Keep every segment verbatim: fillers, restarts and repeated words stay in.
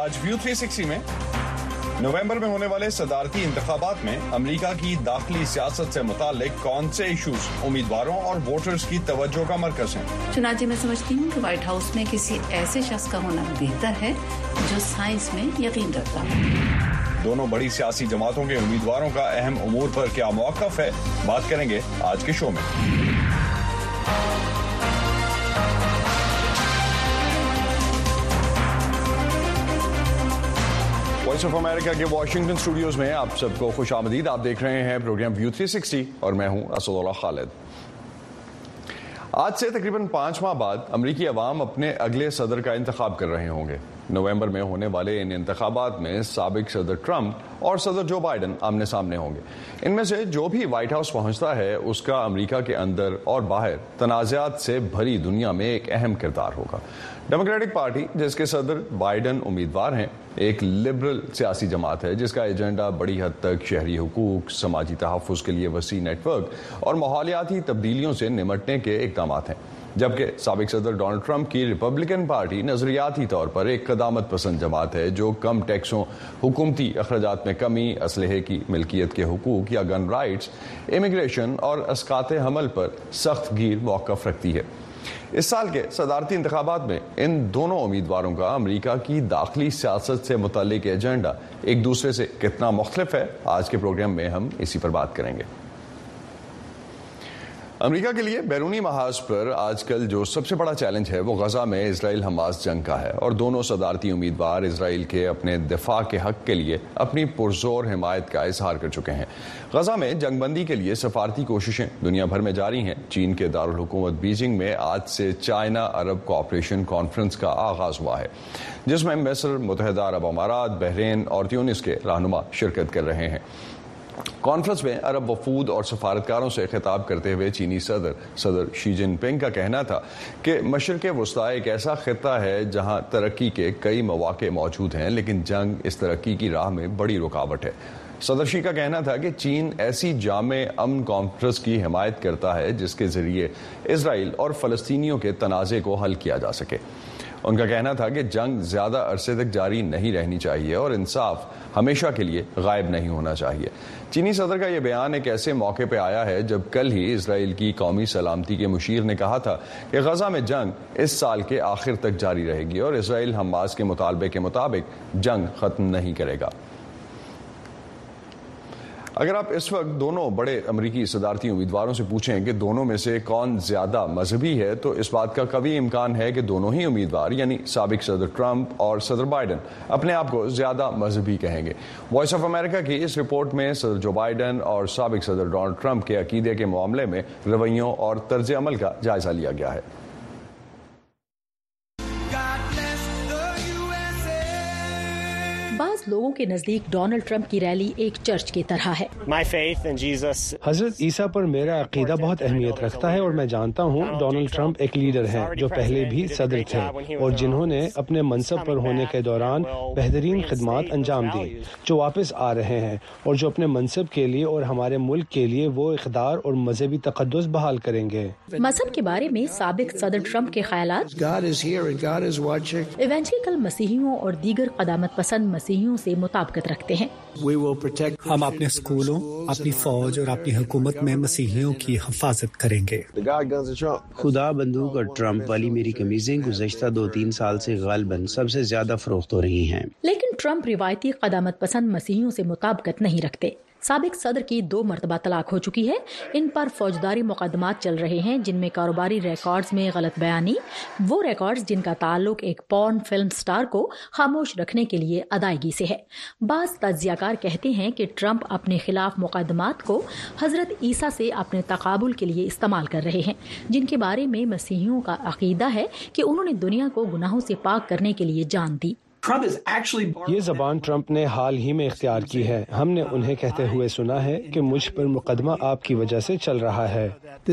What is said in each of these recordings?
آج ویو تھری سکسٹی میں نومبر میں ہونے والے صدارتی انتخابات میں امریکہ کی داخلی سیاست سے متعلق کون سے ایشوز امیدواروں اور ووٹرز کی توجہ کا مرکز ہیں؟ چنانچہ میں سمجھتی ہوں کہ وائٹ ہاؤس میں کسی ایسے شخص کا ہونا بہتر ہے جو سائنس میں یقین رکھتا ہے۔ دونوں بڑی سیاسی جماعتوں کے امیدواروں کا اہم امور پر کیا موقف ہے، بات کریں گے آج کے شو میں۔ وائس آف امریکہ کے واشنگٹن اسٹوڈیوز میں آپ سب کو خوش آمدید۔ آپ دیکھ رہے ہیں پروگرام ویو تھری سکسٹی اور میں ہوں اسد اللہ خالد۔ آج سے تقریباً پانچ ماہ بعد امریکی عوام اپنے اگلے صدر کا انتخاب کر رہے ہوں گے۔ نومبر میں ہونے والے ان انتخابات میں سابق صدر ٹرمپ اور صدر جو بائیڈن آمنے سامنے ہوں گے۔ ان میں سے جو بھی وائٹ ہاؤس پہنچتا ہے اس کا امریکہ کے اندر اور باہر تنازعات سے بھری دنیا میں ایک اہم کردار ہوگا۔ ڈیموکریٹک پارٹی، جس کے صدر بائیڈن امیدوار ہیں، ایک لبرل سیاسی جماعت ہے جس کا ایجنڈا بڑی حد تک شہری حقوق، سماجی تحفظ کے لیے وسیع نیٹ ورک اور ماحولیاتی تبدیلیوں سے نمٹنے کے اقدامات ہیں، جبکہ سابق صدر ڈونلڈ ٹرمپ کی ریپبلکن پارٹی نظریاتی طور پر ایک قدامت پسند جماعت ہے جو کم ٹیکسوں، حکومتی اخراجات میں کمی، اسلحے کی ملکیت کے حقوق یا گن رائٹس، امیگریشن اور اسقاط حمل پر سخت گیر موقف رکھتی ہے۔ اس سال کے صدارتی انتخابات میں ان دونوں امیدواروں کا امریکہ کی داخلی سیاست سے متعلق ایجنڈا ایک دوسرے سے کتنا مختلف ہے، آج کے پروگرام میں ہم اسی پر بات کریں گے۔ امریکہ کے لیے بیرونی محاذ پر آج کل جو سب سے بڑا چیلنج ہے وہ غزہ میں اسرائیل حماس جنگ کا ہے، اور دونوں صدارتی امیدوار اسرائیل کے اپنے دفاع کے حق کے لیے اپنی پرزور حمایت کا اظہار کر چکے ہیں۔ غزہ میں جنگ بندی کے لیے سفارتی کوششیں دنیا بھر میں جاری ہیں۔ چین کے دارالحکومت بیجنگ میں آج سے چائنا عرب کوآپریشن کانفرنس کا آغاز ہوا ہے، جس میں مصر، متحدہ عرب امارات، بحرین اور تیونس کے رہنما شرکت کر رہے ہیں۔ کانفرنس میں عرب وفود اور سفارتکاروں سے خطاب کرتے ہوئے چینی صدر صدر شی جن پنگ کا کہنا تھا کہ مشرق وسطی ایک ایسا خطہ ہے جہاں ترقی کے کئی مواقع موجود ہیں، لیکن جنگ اس ترقی کی راہ میں بڑی رکاوٹ ہے۔ صدر شی کا کہنا تھا کہ چین ایسی جامع امن کانفرنس کی حمایت کرتا ہے جس کے ذریعے اسرائیل اور فلسطینیوں کے تنازع کو حل کیا جا سکے۔ ان کا کہنا تھا کہ جنگ زیادہ عرصے تک جاری نہیں رہنی چاہیے اور انصاف ہمیشہ کے لیے غائب نہیں ہونا چاہیے۔ چینی صدر کا یہ بیان ایک ایسے موقع پہ آیا ہے جب کل ہی اسرائیل کی قومی سلامتی کے مشیر نے کہا تھا کہ غزہ میں جنگ اس سال کے آخر تک جاری رہے گی اور اسرائیل حماس کے مطالبے کے مطابق جنگ ختم نہیں کرے گا۔ اگر آپ اس وقت دونوں بڑے امریکی صدارتی امیدواروں سے پوچھیں کہ دونوں میں سے کون زیادہ مذہبی ہے، تو اس بات کا قوی امکان ہے کہ دونوں ہی امیدوار یعنی سابق صدر ٹرمپ اور صدر بائیڈن اپنے آپ کو زیادہ مذہبی کہیں گے۔ وائس آف امریکہ کی اس رپورٹ میں صدر جو بائیڈن اور سابق صدر ڈونلڈ ٹرمپ کے عقیدے کے معاملے میں رویوں اور طرز عمل کا جائزہ لیا گیا ہے۔ بعض لوگوں کے نزدیک ڈونلڈ ٹرمپ کی ریلی ایک چرچ کی طرح ہے۔ حضرت عیسیٰ پر میرا عقیدہ بہت اہمیت رکھتا ہے اور میں جانتا ہوں ڈونلڈ ٹرمپ ایک لیڈر ہیں جو پہلے بھی صدر تھے اور جنہوں نے اپنے منصب پر ہونے کے دوران بہترین خدمات انجام دی، جو واپس آ رہے ہیں اور جو اپنے منصب کے لیے اور ہمارے ملک کے لیے وہ اقدار اور مذہبی تقدس بحال کریں گے۔ مذہب کے بارے میں سابق صدر ٹرمپ کے خیالات ایونجیکل مسیحیوں اور دیگر قدامت پسند مسیحیوں سے مطابقت رکھتے ہیں۔ ہم اپنے اسکولوں، اپنی فوج اور اپنی حکومت میں مسیحیوں کی حفاظت کریں گے۔ خدا بندوق اور ٹرمپ والی میری قمیضیں گزشتہ دو تین سال سے غالباً سب سے زیادہ فروخت ہو رہی ہیں۔ لیکن ٹرمپ روایتی قدامت پسند مسیحیوں سے مطابقت نہیں رکھتے۔ سابق صدر کی دو مرتبہ طلاق ہو چکی ہے۔ ان پر فوجداری مقدمات چل رہے ہیں جن میں کاروباری ریکارڈز میں غلط بیانی، وہ ریکارڈز جن کا تعلق ایک پورن فلم سٹار کو خاموش رکھنے کے لیے ادائیگی سے ہے۔ بعض تجزیہ کار کہتے ہیں کہ ٹرمپ اپنے خلاف مقدمات کو حضرت عیسیٰ سے اپنے تقابل کے لیے استعمال کر رہے ہیں، جن کے بارے میں مسیحیوں کا عقیدہ ہے کہ انہوں نے دنیا کو گناہوں سے پاک کرنے کے لیے جان دی۔ یہ زبان ٹرمپ نے حال ہی میں اختیار کی ہے۔ ہم نے انہیں کہتے ہوئے سنا ہے کہ مجھ پر مقدمہ آپ کی وجہ سے چل رہا ہے۔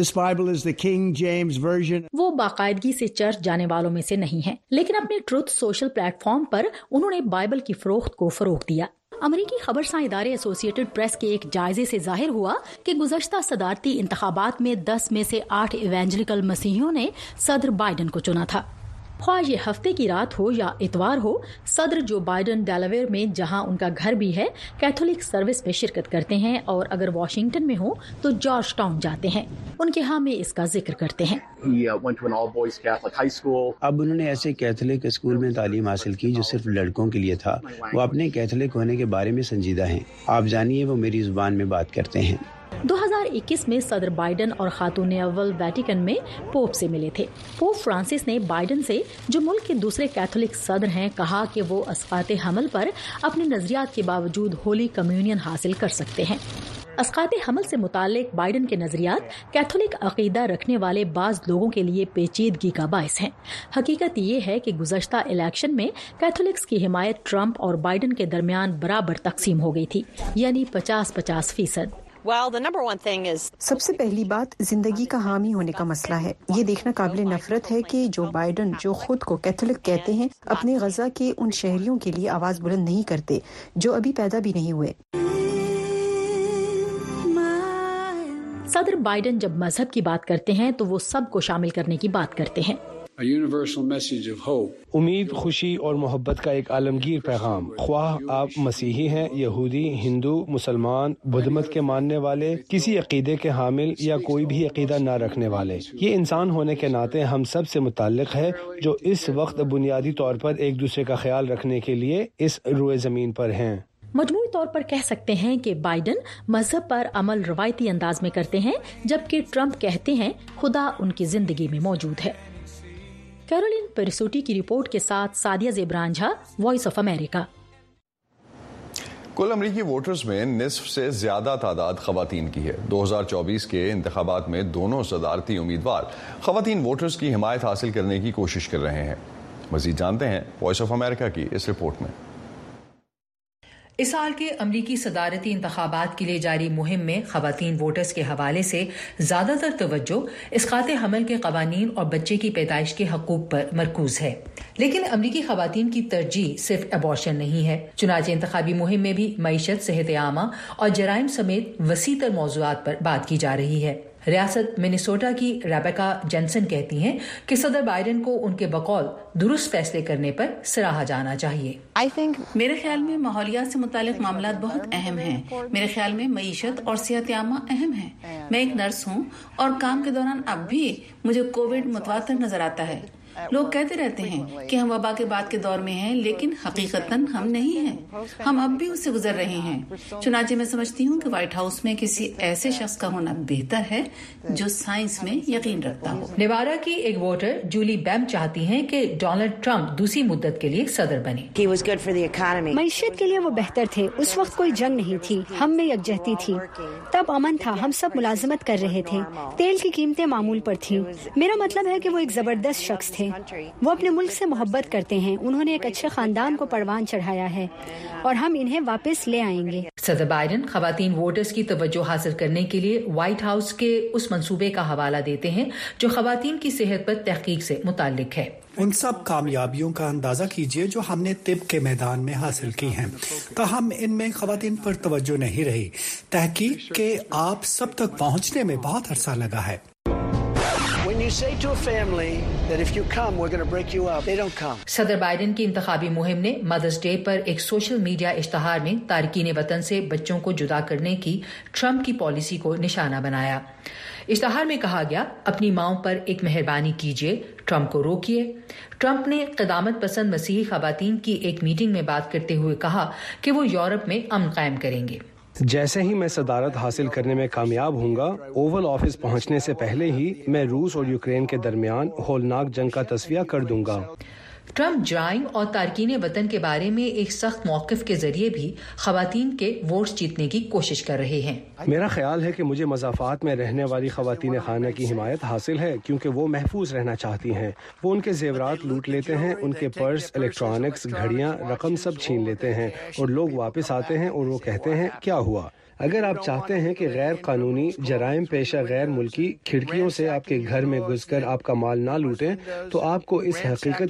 وہ باقاعدگی سے چرچ جانے والوں میں سے نہیں ہیں، لیکن اپنے ٹروتھ سوشل پلیٹ فارم پر انہوں نے بائبل کی فروخت کو فروغ دیا۔ امریکی خبرساں ادارے ایسوسیٹڈ پریس کے ایک جائزے سے ظاہر ہوا کہ گزشتہ صدارتی انتخابات میں دس میں سے آٹھ ایونجلیکل مسیحیوں نے صدر بائیڈن کو چنا تھا۔ ख्वाह ये हफ्ते की रात हो या इतवार हो, सदर जो बाइडन डेलावेयर में जहां उनका घर भी है कैथोलिक सर्विस में शिरकत करते हैं और अगर वॉशिंगटन में हो तो जॉर्ज टाउन जाते हैं। उनके यहाँ में इसका जिक्र करते हैं। अब उन्होंने ऐसे कैथोलिक स्कूल में तालीम हासिल की जो सिर्फ लड़कों के लिए था। वो अपने कैथोलिक होने के बारे में संजीदा हैं। आप जानिए वो मेरी जुबान में बात करते हैं। दो हज़ार इक्कीस में सदर बाइडन और खातून अव्वल वेटिकन में पोप से मिले थे। पोप फ्रांसिस ने बाइडन से, जो मुल्क के दूसरे कैथोलिक सदर हैं, कहा कि वो अस्कात हमल पर अपने नजरियात के बावजूद होली कम्युनियन हासिल कर सकते हैं। अस्कात हमल से मुतालिक बाइडन के नजरियात कैथोलिक अकीदा रखने वाले बाज लोगों के लिए पेचीदगी का बायस हैं। हकीकत ये है कि गुज़श्ता इलेक्शन में कैथोलिक्स की हिमायत ट्रंप और बाइडन के दरमियान बराबर तकसीम हो गई थी, यानी पचास पचास फीसद। Well, the number one thing is... सबसे पहली बात जिंदगी का हामी होने का मसला है। ये देखना काबिल नफरत है कि जो बाइडन, जो खुद को कैथोलिक कहते हैं, अपने गजा के उन शहरियों के लिए आवाज बुलंद नहीं करते जो अभी पैदा भी नहीं हुए। सदर बाइडन जब मजहब की बात करते हैं तो वो सबको शामिल करने की बात करते हैं। A universal message of hope. उम्मीद, खुशी और मोहब्बत का एक आलमगीर पैगाम। ख्वाह आप मसीही हैं, यहूदी, हिंदू, मुसलमान, बुद्ध मत के मानने वाले, किसी अकीदे के हामिल या कोई भी अकीदा ना रखने वाले, ये इंसान होने के नाते हम सब से मुताल्लिक है जो इस वक्त बुनियादी तौर पर एक दूसरे का ख्याल रखने के लिए इस रुए जमीन पर हैं। मजमूई तौर पर कह सकते हैं कि बाइडन मजहब पर अमल रवायती अंदाज में करते हैं, जबकि ट्रंप कहते हैं खुदा उनकी जिंदगी में मौजूद है। कैरोलिन पेरिसोटी की रिपोर्ट के साथ Sadia Zebran Jha, voice of America. कुल अमरीकी वोटर्स में निस्फ से ज्यादा तादाद खवातीन की है। दो हज़ार चौबीस के इंतखाबात में दोनों सदारती उम्मीदवार खवातीन वोटर्स की हिमायत हासिल करने की कोशिश कर रहे हैं। मजीद जानते हैं वॉइस ऑफ अमेरिका की इस रिपोर्ट में। इस साल के अमरीकी सदारती इंतखाबात के लिए जारी मुहिम में खवातीन वोटर्स के हवाले से ज्यादातर तवज्जो इसकाते हमल के कवानीन और बच्चे की पैदाइश के हकूक पर मरकूज है, लेकिन अमरीकी खवातीन की तरजीह सिर्फ अबॉर्शन नहीं है। चुनाचे इंतखाबी मुहिम में भी मईशत, सेहत आमा और जराइम समेत वसीतर मौज़ूआत पर बात की जा रही है। रियासत मिनेसोटा की रेबेका जेनसन कहती हैं कि सदर बाइडन को उनके बकौल दुरुस्त फैसले करने पर सराहा जाना चाहिए। I think मेरे ख्याल में माहौलियात से मुतालिक मामलात बहुत अहम हैं। मेरे ख्याल में मईशत और सेहत आमा अहम है। मैं एक नर्स हूँ और काम के दौरान अब भी मुझे कोविड मुतवातिर नजर आता है। लोग कहते रहते हैं कि हम वबा के बाद के दौर में हैं, लेकिन हकीकतन हम नहीं हैं। हम अब भी उससे गुजर रहे हैं। चुनाचे मैं समझती हूँ कि व्हाइट हाउस में किसी ऐसे शख्स का होना बेहतर है जो साइंस में यकीन रखता हो। नेवाडा की एक वोटर जूली बैम चाहती हैं कि डोनाल्ड ट्रंप दूसरी मुद्दत के लिए सदर बने। मईशत के लिए वो बेहतर थे। उस वक्त कोई जंग नहीं थी, हम में यकजहती थी, तब अमन था, हम सब मुलाजमत कर रहे थे, तेल की कीमतें मामूल पर थी। मेरा मतलब है कि वो एक जबरदस्त शख्स थे। वो अपने मुल्क से मोहब्बत करते हैं। उन्होंने एक अच्छे खानदान को परवान चढ़ाया है और हम इन्हें वापस ले आएंगे। सदर बाइडन खवातीन वोटर्स की तवज्जो हासिल करने के लिए व्हाइट हाउस के उस मंसूबे का हवाला देते हैं जो खवातीन की सेहत पर तहकीक से मुताल्लिक है। उन सब कामयाबियों का अंदाजा कीजिए जो हमने तिब के मैदान में हासिल की हैं। ताहम इनमें खवातीन पर तवज्जो नहीं रही। तहकीक के आप सब तक पहुँचने में बहुत अरसा लगा है। सदर बाइडन की इंतखाबी मुहिम ने मदर्स डे पर एक सोशल मीडिया इश्तहार में तारकीन वतन से बच्चों को जुदा करने की ट्रंप की पॉलिसी को निशाना बनाया। इश्तहार में कहा गया, अपनी माओं पर एक मेहरबानी कीजिए, ट्रंप को रोकिए। ट्रंप ने क़दामत पसंद मसीही खवातीन की एक मीटिंग में बात करते हुए कहा कि वो यूरोप में अमन कायम करेंगे। जैसे ही मैं सदारत हासिल करने में कामयाब हूँगा, ओवल ऑफिस पहुँचने से पहले ही मैं रूस और यूक्रेन के दरमियान होलनाक जंग का तस्वीर कर दूंगा। ट्रंप जराइम और तारकीन वतन के बारे में एक सख्त मौक़िफ़ के जरिए भी खवातीन के वोट्स जीतने की कोशिश कर रहे हैं। मेरा ख्याल है कि मुझे मज़ाफ़ात में रहने वाली खवातीन खाना की हिमायत हासिल है, क्योंकि वो महफूज रहना चाहती हैं। वो उनके जेवरात लूट लेते हैं, उनके पर्स, इलेक्ट्रॉनिक्स, घड़ियाँ, रकम सब छीन लेते हैं और लोग वापस आते हैं और वो कहते हैं क्या हुआ। अगर आप चाहते हैं कि गैर कानूनी जराइम पेशा गैर मुल्की खिड़कियों से आपके घर में घुसकर आपका माल ना लूटें, तो आपको इस हकीकत के लिए vote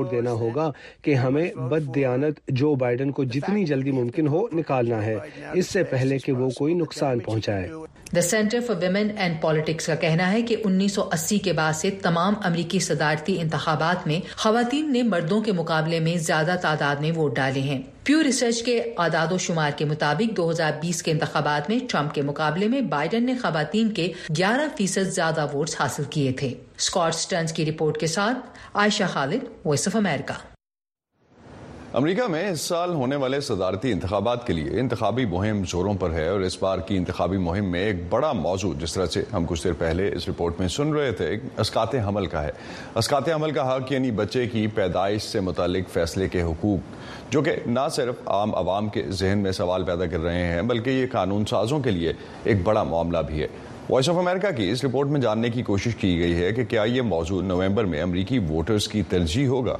زور دینا ہوگا کہ ہمیں بددیانت جو بائیڈن کو جتنی جلدی ممکن ہو نکالنا ہے، اس سے پہلے کہ وہ کوئی نقصان پہنچائے۔ دی سینٹر فار ویمن اینڈ پالیٹکس کا کہنا ہے کہ انیس سو اسی کے بعد سے تمام امریکی صدارتی انتخابات میں خواتین نے مردوں کے مقابلے میں زیادہ تعداد میں ووٹ ڈالے ہیں۔ پیو ریسرچ کے اعداد و شمار کے مطابق دو ہزار بیس کے انتخابات میں ٹرمپ کے مقابلے میں بائیڈن نے خواتین کے گیارہ فیصد زیادہ ووٹس حاصل کیے تھے۔ اسکاٹ سٹرنز کی رپورٹ کے ساتھ عائشہ خالد، وائس آف امریکہ۔ امریکہ میں اس سال ہونے والے صدارتی انتخابات کے لیے انتخابی مہم زوروں پر ہے، اور اس بار کی انتخابی مہم میں ایک بڑا موضوع، جس طرح سے ہم کچھ دیر پہلے اس رپورٹ میں سن رہے تھے، اسقاط حمل کا ہے۔ اسقاط حمل کا حق یعنی بچے کی پیدائش سے متعلق فیصلے کے حقوق، جو کہ نہ صرف عام عوام کے ذہن میں سوال پیدا کر رہے ہیں، بلکہ یہ قانون سازوں کے لیے ایک بڑا معاملہ بھی ہے۔ وائس آف امریکہ کی اس رپورٹ میں جاننے کی کوشش کی گئی ہے کہ کیا یہ موضوع نومبر میں امریکی ووٹرز کی ترجیح ہوگا۔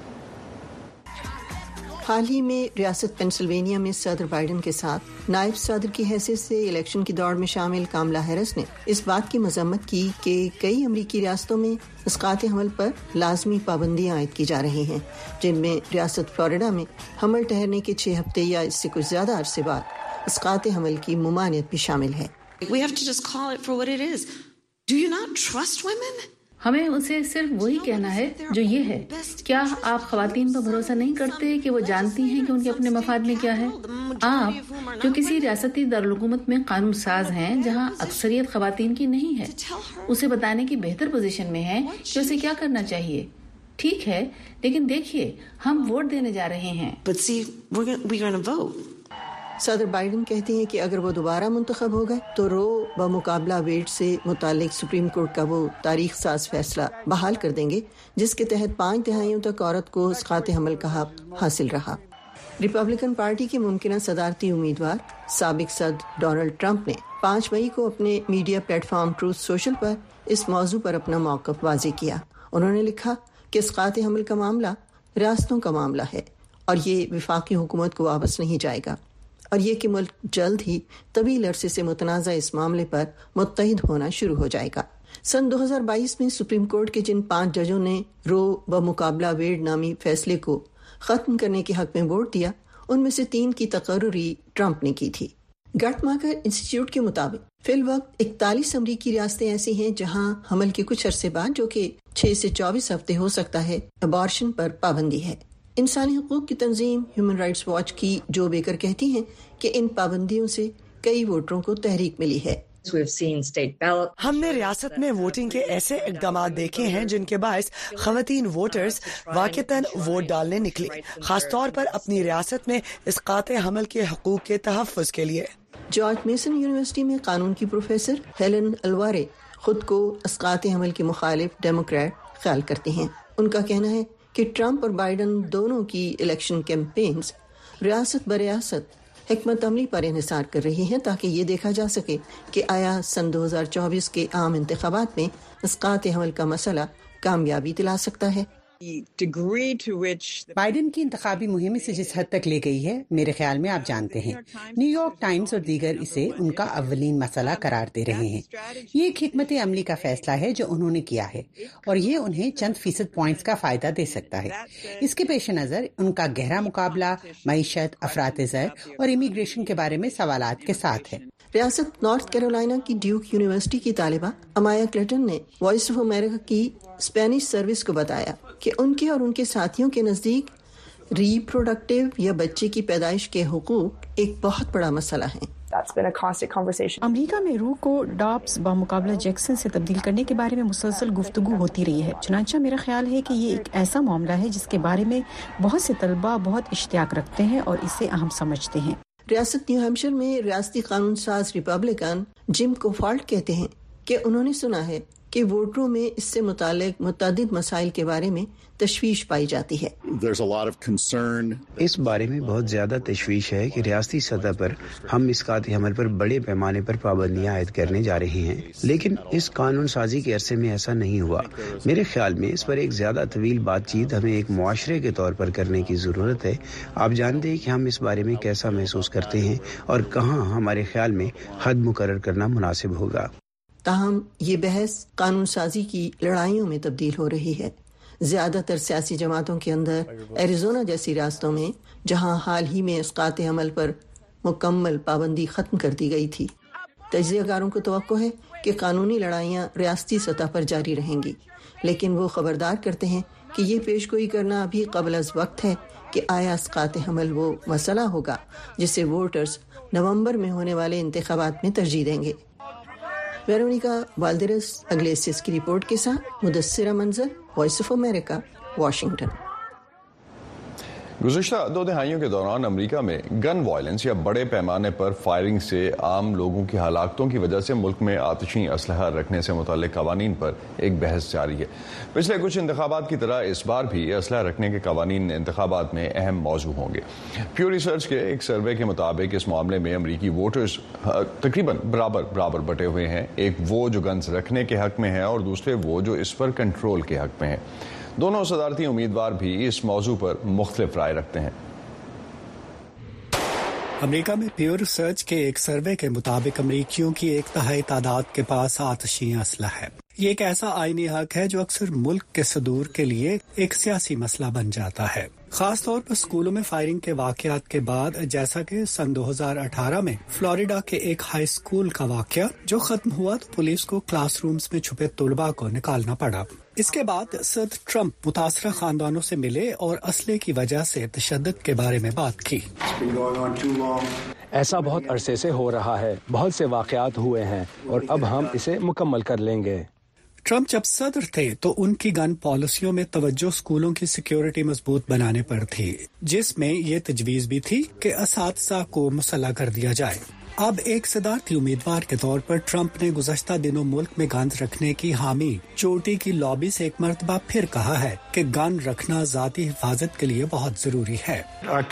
حال ہی میں ریاست پینسلوینیا میں صدر بائیڈن کے ساتھ نائب صدر کی حیثیت سے الیکشن کی دوڑ میں شامل کاملا ہیرس نے اس بات کی مذمت کی کہ کئی امریکی ریاستوں میں اسقاط حمل پر لازمی پابندیاں عائد کی جا رہی ہیں، جن میں ریاست فلوریڈا میں حمل ٹھہرنے کے چھ ہفتے یا اس سے کچھ زیادہ عرصے بعد اسقاط حمل کی ممانعت بھی شامل ہے۔ We have to just call it for what it is. Do you not trust women? ہمیں اسے صرف وہی کہنا ہے جو یہ ہے۔ کیا آپ خواتین پر بھروسہ نہیں کرتے کہ وہ جانتی ہیں کہ ان کے اپنے مفاد میں کیا ہے؟ آپ جو کسی ریاستی دارالحکومت میں قانون ساز ہیں جہاں اکثریت خواتین کی نہیں ہے، اسے بتانے کی بہتر پوزیشن میں ہے کہ اسے کیا کرنا چاہیے۔ ٹھیک ہے، لیکن دیکھیے، ہم ووٹ دینے جا رہے ہیں۔ But see, we're gonna, we're gonna vote. صدر بائیڈن کہتے ہیں کہ اگر وہ دوبارہ منتخب ہو گئے تو رو بمقابلہ ویڈ سے متعلق سپریم کورٹ کا وہ تاریخ ساز فیصلہ بحال کر دیں گے جس کے تحت پانچ دہائیوں تک عورت کو اسقاط حمل کا حق حاصل رہا۔ ریپبلکن پارٹی کے ممکنہ صدارتی امیدوار سابق صدر ڈونلڈ ٹرمپ نے پانچ مئی کو اپنے میڈیا پلیٹ فارم ٹروتھ سوشل پر اس موضوع پر اپنا موقف واضح کیا۔ انہوں نے لکھا کہ اسقاط حمل کا معاملہ ریاستوں کا معاملہ ہے اور یہ وفاقی حکومت کو واپس نہیں جائے گا، اور یہ کہ ملک جلد ہی طویل عرصے سے متنازع اس معاملے پر متحد ہونا شروع ہو جائے گا۔ سن دو ہزار بائیس میں سپریم کورٹ کے جن پانچ ججوں نے رو بمقابلہ ویڈ نامی فیصلے کو ختم کرنے کے حق میں ووٹ دیا، ان میں سے تین کی تقرری ٹرمپ نے کی تھی۔ گٹ ماکر انسٹیٹیوٹ کے مطابق فی الوقت اکتالیس امریکی ریاستیں ایسی ہیں جہاں حمل کے کچھ عرصے بعد، جو کہ چھ سے چوبیس ہفتے ہو سکتا ہے، ابارشن پر پابندی ہے۔ انسانی حقوق کی تنظیم ہیومن رائٹس واچ کی جو بیکر کہتی ہیں کہ ان پابندیوں سے کئی ووٹروں کو تحریک ملی ہے۔ ہم نے ریاست میں ووٹنگ کے ایسے اقدامات دیکھے ہیں جن کے باعث خواتین ووٹرز واقعتاً ووٹ ڈالنے نکلی، خاص طور پر اپنی ریاست میں اسقاط حمل کے حقوق کے تحفظ کے لیے۔ جارج میسن یونیورسٹی میں قانون کی پروفیسر ہیلن الوارے خود کو اسقاط حمل کے مخالف ڈیموکریٹ خیال کرتی ہیں۔ ان کا کہنا ہے کہ ٹرمپ اور بائیڈن دونوں کی الیکشن کیمپینز ریاست بریاست حکمت عملی پر انحصار کر رہی ہیں تاکہ یہ دیکھا جا سکے کہ آیا سن دو ہزار چوبیس کے عام انتخابات میں اسقاط حمل کا مسئلہ کامیابی دلا سکتا ہے۔ بائیڈن کی انتخابی مہم سے جس حد تک لے گئی ہے، میرے خیال میں آپ جانتے ہیں، نیو یارک ٹائمز اور دیگر اسے ان کا اولین مسئلہ قرار دے رہے ہیں۔ یہ ایک حکمت عملی کا فیصلہ ہے جو انہوں نے کیا ہے، اور یہ انہیں چند فیصد پوائنٹس کا فائدہ دے سکتا ہے۔ اس کے پیش نظر ان کا گہرا مقابلہ معیشت، افراط زر اور امیگریشن کے بارے میں سوالات کے ساتھ ہے۔ ریاست نارتھ کیرولینا کی ڈیوک یونیورسٹی کی طالبہ امایا کلیٹن نے وائس آف امریکہ کی اسپینش سروس کو بتایا کہ ان کے اور ان کے ساتھیوں کے نزدیک ری پروڈکٹیو یا بچے کی پیدائش کے حقوق ایک بہت بڑا مسئلہ ہے۔ امریکہ میں روح کو ڈابس بمقابلہ جیکسن سے تبدیل کرنے کے بارے میں مسلسل گفتگو ہوتی رہی ہے، چنانچہ میرا خیال ہے کہ یہ ایک ایسا معاملہ ہے جس کے بارے میں بہت سے طلباء بہت اشتیاق رکھتے ہیں اور اسے اہم سمجھتے ہیں۔ ریاست نیو ہیمپشائر میں ریاستی قانون ساز ریپبلکن جم کوفالٹ کہتے ہیں کہ انہوں نے سنا ہے کہ ووٹروں میں اس سے متعلق متعدد مسائل کے بارے میں تشویش پائی جاتی ہے۔ اس بارے میں بہت زیادہ تشویش ہے کہ ریاستی سطح پر ہم اسقاط حمل پر بڑے پیمانے پر پابندیاں عائد کرنے جا رہے ہیں، لیکن اس قانون سازی کے عرصے میں ایسا نہیں ہوا۔ میرے خیال میں اس پر ایک زیادہ طویل بات چیت ہمیں ایک معاشرے کے طور پر کرنے کی ضرورت ہے۔ آپ جانتے ہیں کہ ہم اس بارے میں کیسا محسوس کرتے ہیں اور کہاں ہمارے خیال میں حد مقرر کرنا مناسب ہوگا۔ تاہم یہ بحث قانون سازی کی لڑائیوں میں تبدیل ہو رہی ہے۔ زیادہ تر سیاسی جماعتوں کے اندر ایریزونا جیسی ریاستوں میں جہاں حال ہی میں اسقاط عمل پر مکمل پابندی ختم کر دی گئی تھی، تجزیہ کاروں کو توقع ہے کہ قانونی لڑائیاں ریاستی سطح پر جاری رہیں گی، لیکن وہ خبردار کرتے ہیں کہ یہ پیش گوئی کرنا ابھی قبل از وقت ہے کہ آیا اسقاط حمل وہ مسئلہ ہوگا جسے ووٹرز نومبر میں ہونے والے انتخابات میں ترجیح دیں گے۔ ویرونیکا والدرس اگلیسیس کی رپورٹ کے ساتھ مدثرہ منظر، وائس آف امریکہ، واشنگٹن۔ گزشتہ دو دہائیوں کے دوران امریکہ میں گن وائلنس یا بڑے پیمانے پر فائرنگ سے عام لوگوں کی ہلاکتوں کی وجہ سے ملک میں آتشی اسلحہ رکھنے سے متعلق قوانین پر ایک بحث جاری ہے۔ پچھلے کچھ انتخابات کی طرح اس بار بھی اسلحہ رکھنے کے قوانین انتخابات میں اہم موضوع ہوں گے۔ پیو ریسرچ کے ایک سروے کے مطابق اس معاملے میں امریکی ووٹرز تقریباً برابر برابر بٹے ہوئے ہیں، ایک وہ جو گنز رکھنے کے حق میں ہیں اور دوسرے وہ جو اس پر کنٹرول کے حق میں ہیں۔ دونوں صدارتی امیدوار بھی اس موضوع پر مختلف رائے رکھتے ہیں۔ امریکہ میں پیو ریسرچ کے ایک سروے کے مطابق امریکیوں کی ایک تہائی تعداد کے پاس آتشی اسلحہ ہے۔ یہ ایک ایسا آئینی حق ہے جو اکثر ملک کے صدور کے لیے ایک سیاسی مسئلہ بن جاتا ہے، خاص طور پر اسکولوں میں فائرنگ کے واقعات کے بعد، جیسا کہ سن دو ہزار اٹھارہ میں فلوریڈا کے ایک ہائی اسکول کا واقعہ جو ختم ہوا تو پولیس کو کلاس رومز میں چھپے طلباء کو نکالنا پڑا۔ اس کے بعد صدر ٹرمپ متاثرہ خاندانوں سے ملے اور اسلحے کی وجہ سے تشدد کے بارے میں بات کی۔ ایسا بہت عرصے سے ہو رہا ہے، بہت سے واقعات ہوئے ہیں اور اب ہم اسے مکمل کر لیں گے۔ ٹرمپ جب صدر تھے تو ان کی گن پالیسیوں میں توجہ اسکولوں کی سیکیورٹی مضبوط بنانے پر تھی، جس میں یہ تجویز بھی تھی کہ اساتذہ کو مسلح کر دیا جائے۔ اب ایک صدارتی امیدوار کے طور پر ٹرمپ نے گزشتہ دنوں ملک میں گنز رکھنے کی حامی چوٹی کی لابی سے ایک مرتبہ پھر کہا ہے کہ گن رکھنا ذاتی حفاظت کے لیے بہت ضروری ہے۔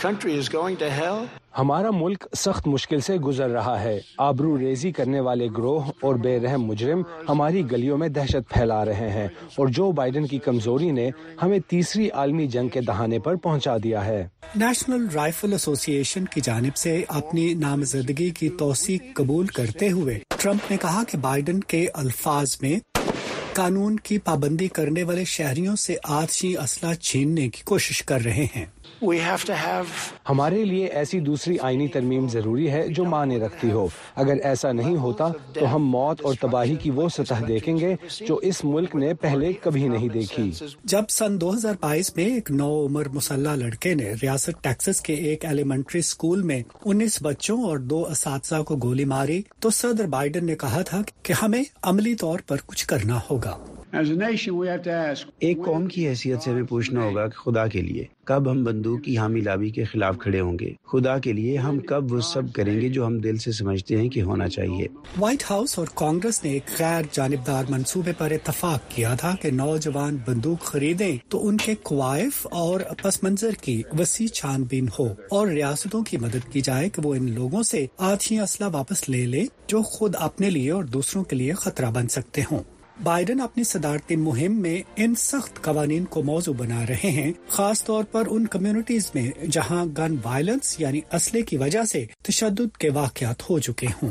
ہمارا ملک سخت مشکل سے گزر رہا ہے۔ آبرو ریزی کرنے والے گروہ اور بے رحم مجرم ہماری گلیوں میں دہشت پھیلا رہے ہیں اور جو بائیڈن کی کمزوری نے ہمیں تیسری عالمی جنگ کے دہانے پر پہنچا دیا ہے۔ نیشنل رائفل ایسوسی ایشن کی جانب سے اپنی نامزدگی کی توثیق قبول کرتے ہوئے ٹرمپ نے کہا کہ بائیڈن کے الفاظ میں قانون کی پابندی کرنے والے شہریوں سے آتشی اسلحہ چھیننے کی کوشش کر رہے ہیں۔ ہمارے لیے ایسی دوسری آئینی ترمیم ضروری ہے جو معنی رکھتی ہو۔ اگر ایسا نہیں ہوتا تو ہم موت اور تباہی کی وہ سطح دیکھیں گے جو اس ملک نے پہلے کبھی نہیں دیکھی۔ جب سن دو ہزار بائیس میں ایک نو عمر مسلح لڑکے نے ریاست ٹیکساس کے ایک ایلیمنٹری اسکول میں انیس بچوں اور دو اساتذہ کو گولی ماری تو صدر بائیڈن نے کہا تھا کہ ہمیں عملی طور پر کچھ کرنا ہوگا۔ ایک قوم کی حیثیت سے ہمیں پوچھنا ہوگا کہ خدا کے لیے کب ہم بندوق کی حامی لابی کے خلاف کھڑے ہوں گے؟ خدا کے لیے ہم کب وہ سب کریں گے جو ہم دل سے سمجھتے ہیں کہ ہونا چاہیے؟ وائٹ ہاؤس اور کانگریس نے ایک غیر جانبدار منصوبے پر اتفاق کیا تھا کہ نوجوان بندوق خریدیں تو ان کے کوائف اور پس منظر کی وسیع چھان بین ہو اور ریاستوں کی مدد کی جائے کہ وہ ان لوگوں سے آتشی اسلحہ واپس لے لیں جو خود اپنے لیے اور دوسروں کے لیے خطرہ بن سکتے ہوں۔ بائیڈن اپنی صدارتی مہم میں ان سخت قوانین کو موضوع بنا رہے ہیں، خاص طور پر ان کمیونٹیز میں جہاں گن وائلنس یعنی اسلحے کی وجہ سے تشدد کے واقعات ہو چکے ہوں۔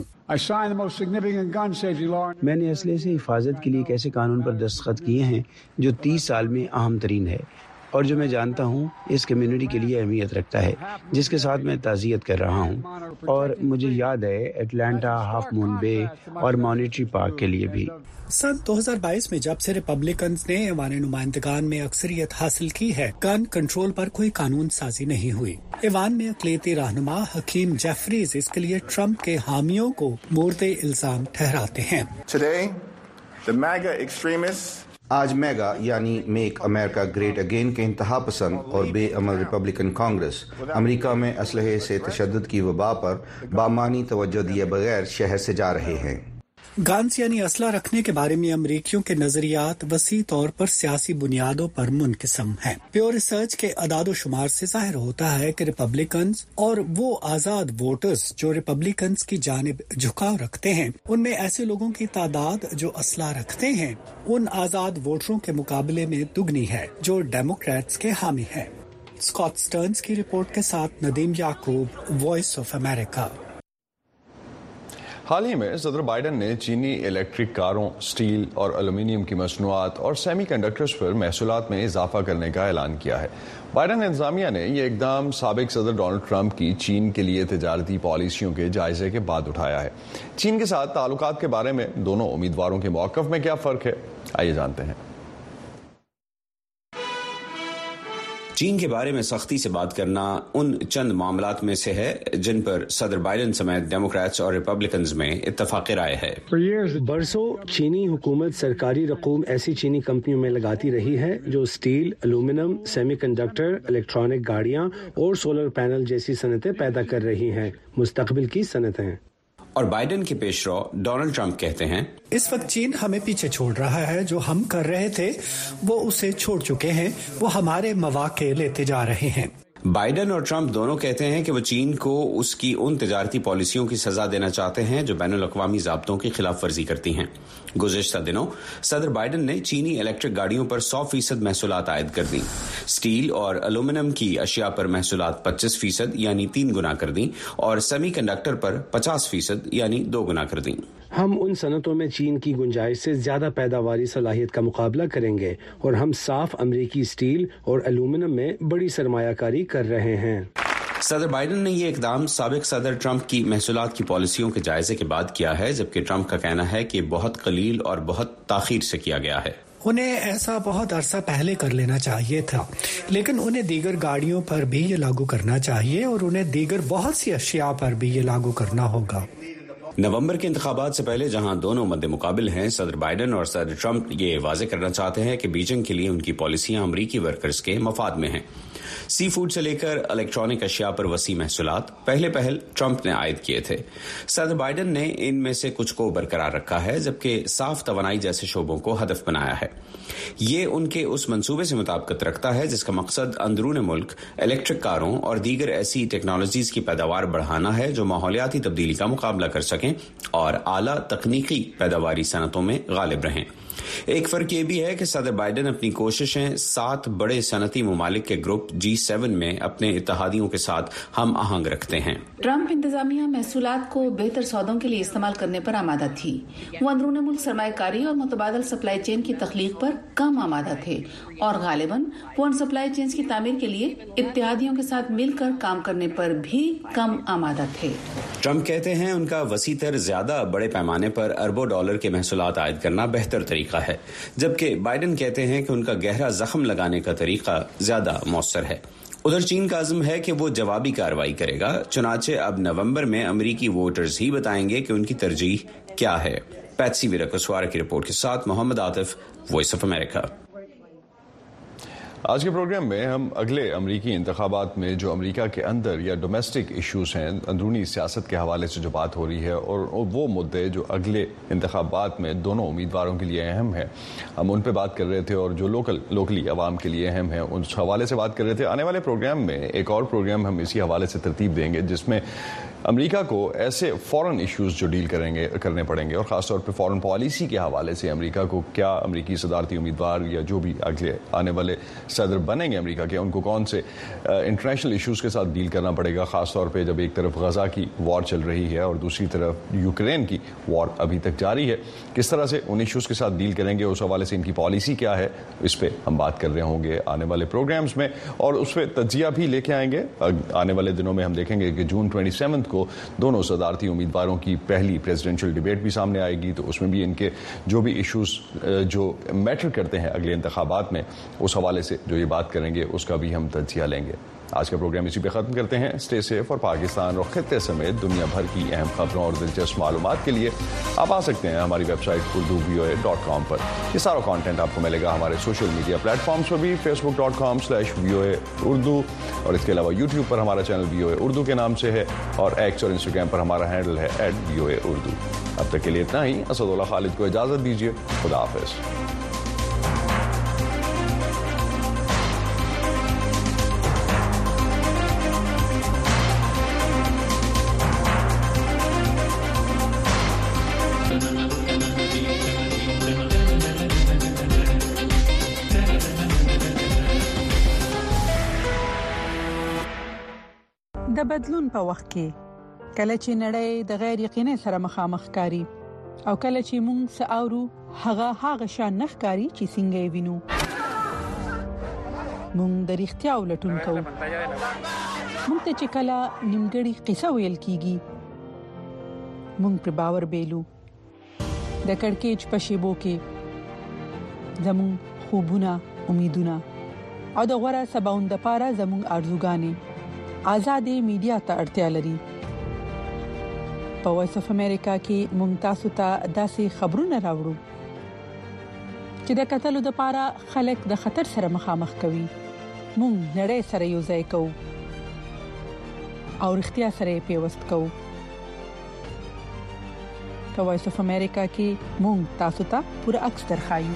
میں نے اسلحے سے حفاظت کے لیے ایک ایسے قانون پر دستخط کیے ہیں جو تیس سال میں اہم ترین ہے اور جو میں جانتا ہوں اس کمیونٹی کے لیے اہمیت رکھتا ہے، جس کے ساتھ میں تعزیت کر رہا ہوں۔ اور مجھے یاد ہے اٹلانٹا، ہاف مون بے اور مانیٹری پارک کے لیے بھی۔ سن دو ہزار بائیس میں جب سے ریپبلکنز نے ایوان نمائندگان میں اکثریت حاصل کی ہے، گن کنٹرول پر کوئی قانون سازی نہیں ہوئی۔ ایوان میں اقلیتی رہنما حکیم جیفریز اس کے لیے ٹرمپ کے حامیوں کو مورد الزام ٹھہراتے ہیں۔ آج میگا یعنی میک امریکہ گریٹ اگین کے انتہا پسند اور بے عمل ریپبلکن کانگریس امریکہ میں اسلحے سے تشدد کی وبا پر بامانی توجہ دیے بغیر شہر سے جا رہے ہیں۔ گنز یعنی اسلحہ رکھنے کے بارے میں امریکیوں کے نظریات وسیع طور پر سیاسی بنیادوں پر منقسم ہیں۔ پیو ریسرچ کے اعداد و شمار سے ظاہر ہوتا ہے کہ ریپبلکنز اور وہ آزاد ووٹرز جو ریپبلکنز کی جانب جھکاؤ رکھتے ہیں، ان میں ایسے لوگوں کی تعداد جو اسلحہ رکھتے ہیں ان آزاد ووٹروں کے مقابلے میں دگنی ہے جو ڈیموکریٹس کے حامی ہیں۔ اسکاٹ سٹرنز کی رپورٹ کے ساتھ ندیم یعقوب، وائس آف امریکہ۔ حال ہی میں صدر بائیڈن نے چینی الیکٹرک کاروں، اسٹیل اور ایلومینیم کی مصنوعات اور سیمی کنڈکٹرز پر محصولات میں اضافہ کرنے کا اعلان کیا ہے۔ بائیڈن انتظامیہ نے یہ اقدام سابق صدر ڈونلڈ ٹرمپ کی چین کے لیے تجارتی پالیسیوں کے جائزے کے بعد اٹھایا ہے۔ چین کے ساتھ تعلقات کے بارے میں دونوں امیدواروں کے موقف میں کیا فرق ہے، آئیے جانتے ہیں۔ چین کے بارے میں سختی سے بات کرنا ان چند معاملات میں سے ہے جن پر صدر بائیڈن سمیت ڈیموکریٹس اور ریپبلکنز میں اتفاق رائے ہے۔ برسوں چینی حکومت سرکاری رقوم ایسی چینی کمپنیوں میں لگاتی رہی ہے جو اسٹیل، الومینم، سیمی کنڈکٹر، الیکٹرانک گاڑیاں اور سولر پینل جیسی صنعتیں پیدا کر رہی ہیں، مستقبل کی صنعتیں۔ اور بائیڈن کے پیش رو ڈونلڈ ٹرمپ کہتے ہیں اس وقت چین ہمیں پیچھے چھوڑ رہا ہے، جو ہم کر رہے تھے وہ اسے چھوڑ چکے ہیں، وہ ہمارے مواقع لیتے جا رہے ہیں۔ بائیڈن اور ٹرمپ دونوں کہتے ہیں کہ وہ چین کو اس کی ان تجارتی پالیسیوں کی سزا دینا چاہتے ہیں جو بین الاقوامی ضابطوں کی خلاف ورزی کرتی ہیں۔ گزشتہ دنوں صدر بائیڈن نے چینی الیکٹرک گاڑیوں پر سو فیصد محصولات عائد کر دیں، اسٹیل اور الومینم کی اشیاء پر محصولات پچیس فیصد یعنی تین گنا کر دیں، اور سیمی کنڈکٹر پر پچاس فیصد یعنی دو گنا کر دیں۔ ہم ان صنعتوں میں چین کی گنجائش سے زیادہ پیداواری صلاحیت کا مقابلہ کریں گے اور ہم صاف امریکی اسٹیل اور ایلومینم میں بڑی سرمایہ کاری کر رہے ہیں۔ صدر بائیڈن نے یہ اقدام سابق صدر ٹرمپ کی محصولات کی پالیسیوں کے جائزے کے بعد کیا ہے، جبکہ ٹرمپ کا کہنا ہے کہ بہت قلیل اور بہت تاخیر سے کیا گیا ہے۔ انہیں ایسا بہت عرصہ پہلے کر لینا چاہیے تھا، لیکن انہیں دیگر گاڑیوں پر بھی یہ لاگو کرنا چاہیے اور انہیں دیگر بہت سی اشیاء پر بھی یہ لاگو کرنا ہوگا۔ نومبر کے انتخابات سے پہلے جہاں دونوں مد مقابل ہیں، صدر بائیڈن اور صدر ٹرمپ یہ واضح کرنا چاہتے ہیں کہ بیجنگ کے لیے ان کی پالیسیاں امریکی ورکرز کے مفاد میں ہیں۔ سی فوڈ سے لے کر الیکٹرانک اشیاء پر وسیع محصولات پہلے پہل ٹرمپ نے عائد کیے تھے۔ صدر بائیڈن نے ان میں سے کچھ کو برقرار رکھا ہے، جبکہ صاف توانائی جیسے شعبوں کو ہدف بنایا ہے۔ یہ ان کے اس منصوبے سے مطابقت رکھتا ہے جس کا مقصد اندرون ملک الیکٹرک کاروں اور دیگر ایسی ٹیکنالوجیز کی پیداوار بڑھانا ہے جو ماحولیاتی تبدیلی کا مقابلہ کر سکیں اور اعلیٰ تکنیکی پیداواری صنعتوں میں غالب رہیں۔ ایک فرق یہ بھی ہے کہ صدر بائیڈن اپنی کوششیں سات بڑے صنعتی ممالک کے گروپ جی سیون میں اپنے اتحادیوں کے ساتھ ہم آہنگ رکھتے ہیں۔ ٹرمپ انتظامیہ محصولات کو بہتر سودوں کے لیے استعمال کرنے پر آمادہ تھی۔ وہ اندرون ملک سرمایہ کاری اور متبادل سپلائی چین کی تخلیق پر کم آمادہ تھے، اور غالباً وہ ان سپلائی چینز کی تعمیر کے لیے اتحادیوں کے ساتھ مل کر کام کرنے پر بھی کم آمادہ تھے۔ ٹرمپ کہتے ہیں ان کا وسیع تر زیادہ بڑے پیمانے پر اربوں ڈالر کے محصولات عائد کرنا بہتر طریقہ ہے، جبکہ بائیڈن کہتے ہیں کہ ان کا گہرا زخم لگانے کا طریقہ زیادہ مؤثر ہے۔ ادھر چین کا عزم ہے کہ وہ جوابی کارروائی کرے گا، چنانچہ اب نومبر میں امریکی ووٹرز ہی بتائیں گے کہ ان کی ترجیح کیا ہے۔ پیٹسی ویرکسوارا کی رپورٹ کے ساتھ محمد عاطف، وائس آف امریکہ۔ آج کے پروگرام میں ہم اگلے امریکی انتخابات میں جو امریکہ کے اندر یا ڈومیسٹک ایشوز ہیں، اندرونی سیاست کے حوالے سے جو بات ہو رہی ہے، اور وہ مدعے جو اگلے انتخابات میں دونوں امیدواروں کے لیے اہم ہیں، ہم ان پہ بات کر رہے تھے، اور جو لوکل لوکلی عوام کے لیے اہم ہیں اس حوالے سے بات کر رہے تھے۔ آنے والے پروگرام میں ایک اور پروگرام ہم اسی حوالے سے ترتیب دیں گے جس میں امریکہ کو ایسے فورن ایشوز جو ڈیل کریں گے کرنے پڑیں گے، اور خاص طور پہ فورن پالیسی کے حوالے سے امریکہ کو کیا امریکی صدارتی امیدوار یا جو بھی اگلے آنے والے صدر بنیں گے امریکہ کے، ان کو کون سے انٹرنیشنل ایشوز کے ساتھ ڈیل کرنا پڑے گا، خاص طور پہ جب ایک طرف غزہ کی وار چل رہی ہے اور دوسری طرف یوکرین کی وار ابھی تک جاری ہے، کس طرح سے ان ایشوز کے ساتھ ڈیل کریں گے، اس حوالے سے ان کی پالیسی کیا ہے، اس پہ ہم بات کر رہے ہوں گے آنے والے پروگرامز میں، اور اس پہ تجزیہ بھی لے کے آئیں گے۔ آنے والے دنوں میں ہم دیکھیں گے کہ جون ٹوئنٹی سیونتھ کو دونوں صدارتی امیدواروں کی پہلی پریزیڈنشل ڈیبیٹ بھی سامنے آئے گی، تو اس میں بھی ان کے جو بھی ایشوز جو میٹر کرتے ہیں اگلے انتخابات میں، اس حوالے سے جو یہ بات کریں گے اس کا بھی ہم تجزیہ لیں گے۔ آج کا پروگرام اسی پہ ختم کرتے ہیں۔ اسٹے سیف، اور پاکستان اور خطے سمیت دنیا بھر کی اہم خبروں اور دلچسپ معلومات کے لیے آپ آ سکتے ہیں ہماری ویب سائٹ اردو وی او اے ڈاٹ کام پر۔ یہ سارا کانٹینٹ آپ کو ملے گا ہمارے سوشل میڈیا پلیٹ فارمس پر بھی، فیس بک ڈاٹ کام سلیش وی او اے اردو، اور اس کے علاوہ یوٹیوب پر ہمارا چینل وی او اے اردو کے نام سے ہے، اور ایکس اور انسٹاگرام پر ہمارا ہینڈل ہے ایٹ وی او اے اردو۔ اب تک کے لیے اتنا ہی۔ اسد اللہ خالد کو اجازت دیجیے، خدا حافظ۔ د بدلون په وخت کې کله چې نړۍ د غیر یقیني سره مخامخ کاری او کله چې موږ ساورو هغه هغه شان نخکاری چې څنګه یې وینو موږ د اړتیا ولټون کوو موږ ته چې کله نیمګړی قصه ویل کیږي موږ پر باور بیلو د کڑکېچ په شیبو کې زمون خوبونه امیدونه او د غوړه سباوند لپاره زمون ارزوګانې آزادې میډیا ته اړتیا لري په وایس اف امریکا کې ممتاز ته داسې خبرونه راوړو چې د قتلو د لپاره خلک د خطر سره مخامخ کوي مونږ نړۍ سره یو ځای کوو او اړتیا سره پیوست کوو په وایس اف امریکا کې مونږ تاسو ته پوره عکس درخایو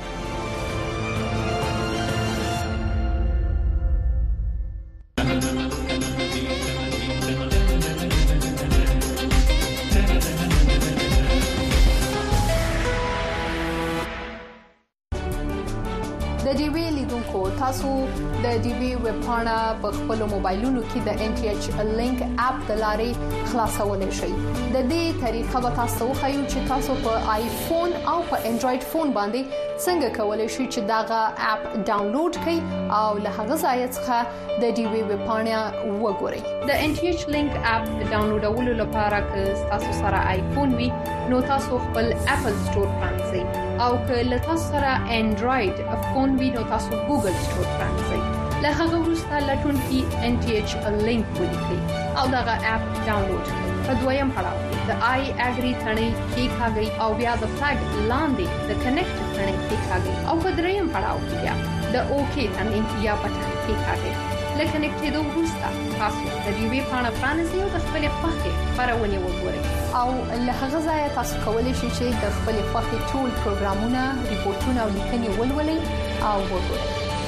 تاسو د ډي بي ویب پاڼه په خپل موبایلونو کې د ان ټي ایچ لینک اپ د لارې خلاصولای شئ د دې طریقه به تاسو خو چې تاسو په آیفون او په انډراید فون باندې څنګه کولای شئ چې داغه اپ ډاونلوډ کړئ او له هغه ځای څخه د ډي بي ویب پاڼه وګورئ د ان ټي ایچ لینک اپ ډاونلوډولو لپاره که تاسو سره آیفون وي نو تاسو خپل اپل سٹور پرانځئ او که له تاسو سره انډراید فون وي نو تاسو ګوګل سٹور پرانځئ له هغه وروسته لټون کې ان ټي ایچ لینک ولیکئ او داغه اپ ډاونلوډ کړئ په دویم پړاو د آی اګری ثنې کې ښاګي او بیا د فلګ لاندې د کنیکټ ثنې کې ښاګي او په دریم پړاو کې بیا د اوکی ثنې یا بټن کې ښاګي لکه نکټېدو وروسته تاسو د دې وی پاڼه پرانیزئ او د خپل خوښې خبرونه وګورئ او له هغه ځای تاسو کولی شئ چې د خپل خوښې ټول پروګرامونه ریپورتونه او لیکنې ولولئ او وګورئ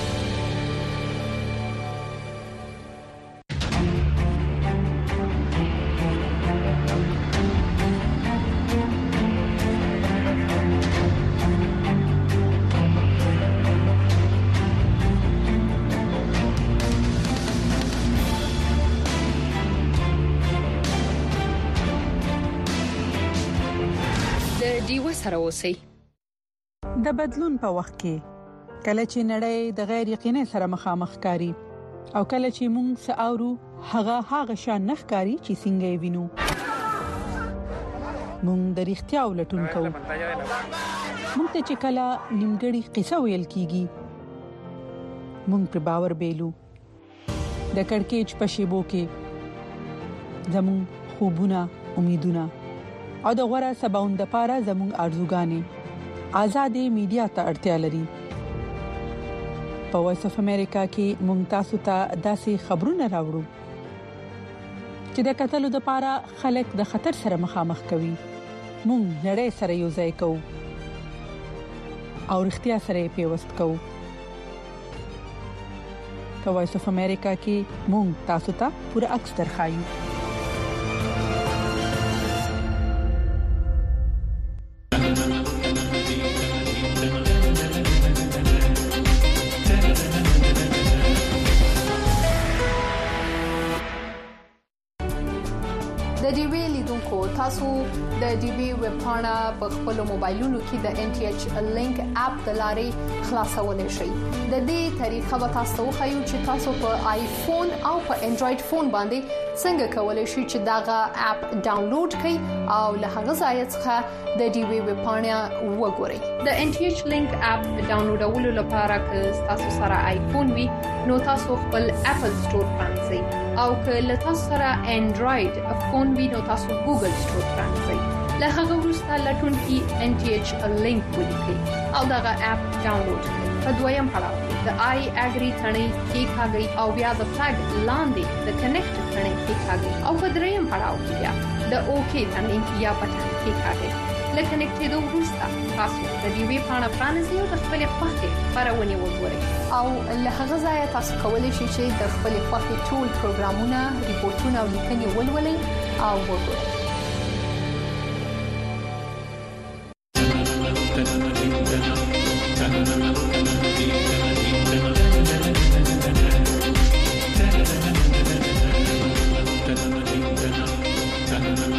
سره اوسئ د بدلون په وخت کې کله چې نړۍ د غیر یقیني سره مخامخ کاری او کله چې موږ ساورو هغه هغه شان نخکاری چې څنګه یې وینو موږ د اړتیا ولټون کوو موږ ته چې کله نیمګړی قصه ویل کیږي موږ پر باور بیلو د کڑکېچ په شیبو کې زمون خوبونه امیدونه او د غوړه سباوند لپاره زموږ ارزوګانې آزادې میډیا ته اړتیا لري په وایس اف امریکا کې ممتاز ته داسې خبرونه راوړو چې د قتلو د لپاره خلک د خطر سره مخامخ کوي مونږ نړۍ سره یو ځای کوو او اړتیا سره پیوست کوو په وایس اف امریکا کې مونږ تاسو ته پوره عکس درخایو تاسو د ډي بي ویب پاڼه په خپل موبایلونو کې د ان ټي ایچ لینک اپ د لارې خلاصولای شئ د دې طریقه به تاسو خو چې تاسو په آیفون او په انډراید فون باندې څنګه کولای شئ چې داغه اپ ډاونلوډ کړئ او له هغه ځای څخه د ډي بي ویب پاڼه وګورئ د ان ټي ایچ لینک اپ ډاونلوډولو لپاره که تاسو سره آیفون وي نو تاسو خپل اپل سٹور پرانځئ او که له تاسو سره انډراید فون وي نو تاسو ګوګل سٹور پرانځئ له هغه وروسته لټون کې ان ټي ایچ لینک ولیکئ او داغه اپ ډاونلوډ کړئ په دویم پړاو د آی اګری ثنې کې ښاګي او بیا د فلګ لاندې د کنیکټ ثنې کې ښاګي او په دریم پړاو کې بیا د اوکی ثنې یا بټن کې ښاګي لکه نکټېدو وروسته تاسو د دې وی پاڼه پرانیزئ او د خپل خوښې خبرونه وګورئ او له هغه ځای تاسو کولی شئ چې د خپل خوښې ټول پروګرامونه ریپورتونه او لیکنې ولولئ او وګورئ Thank you.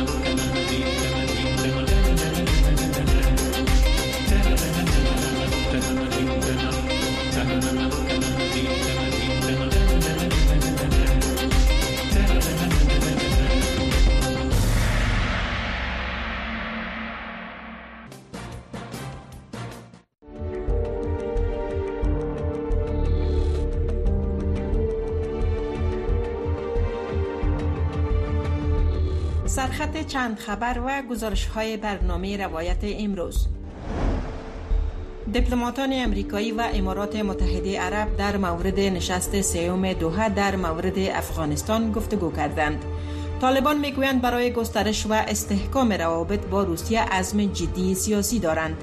سرخط چند خبر و گزارش‌های برنامه روایت امروز. دیپلماتان امریکایی و امارات متحده عرب در مورد نشست سوم دوحه در مورد افغانستان گفتگو کردند. طالبان میگویند برای گسترش و استحکام روابط با روسیه عزم جدی سیاسی دارند.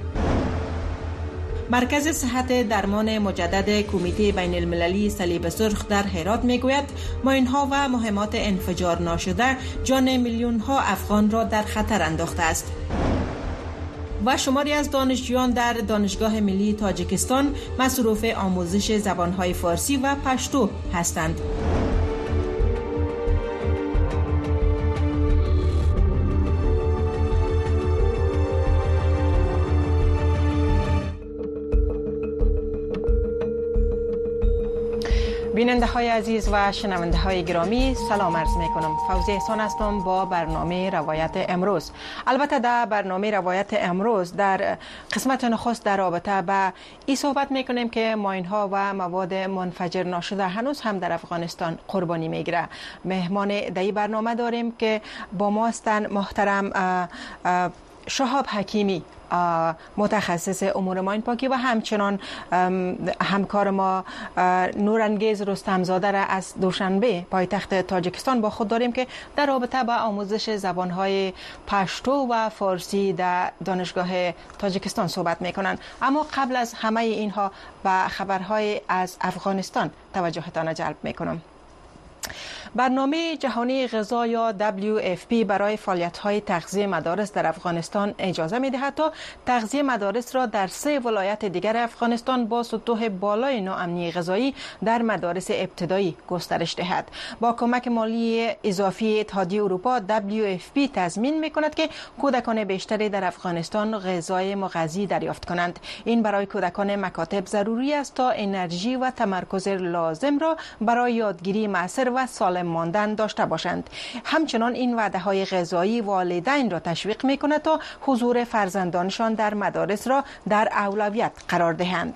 مرکز صحت درمان مجدد کمیته بین المللی صلیب سرخ در هرات میگوید ماین‌ها و مهمات انفجار ناشده جان میلیون‌ها افغان را در خطر انداخته است. و شماری از دانشجویان در دانشگاه ملی تاجیکستان مصروف آموزش زبان‌های فارسی و پشتو هستند. بیننده های عزیز و شنونده های گرامی سلام عرض می کنم. فوزی احسان هستم با برنامه روایت امروز. البته در برنامه روایت امروز در قسمت نخست در رابطه با این صحبت می کنیم که ماین ها و مواد منفجر ناشده هنوز هم در افغانستان قربانی می گیره. مهمان در این برنامه داریم که با ما هستند محترم شهاب حکیمی، متخصص امور ماین پاکی و همچنان همکار ما نورانگیز رستمزاده را از دوشنبه پایتخت تاجیکستان با خود داریم که در رابطه با آموزش زبانهای پشتو و فارسی در دانشگاه تاجیکستان صحبت میکنند. اما قبل از همه اینها و خبرهای از افغانستان توجهتان جلب میکنم. برنامه جهانی غذا یا دبلیو اف پی برای فعالیت‌های تغذیه مدارس در افغانستان اجازه می‌دهد تا تغذیه مدارس را در سه ولایت دیگر افغانستان با سطوح بالای ناامنی غذایی در مدارس ابتدایی گسترش دهد. با کمک مالی اضافی اتحادیه اروپا دبلیو اف پی تضمین می‌کند که کودکان بیشتری در افغانستان غذای مغذی دریافت کنند. این برای کودکان مکاتب ضروری است تا انرژی و تمرکز لازم را برای یادگیری معاصر و سالم ماندن داشته باشند. همچنان این وعده‌های غذایی والدین را تشویق می‌کند تا حضور فرزندانشان در مدارس را در اولویت قرار دهند.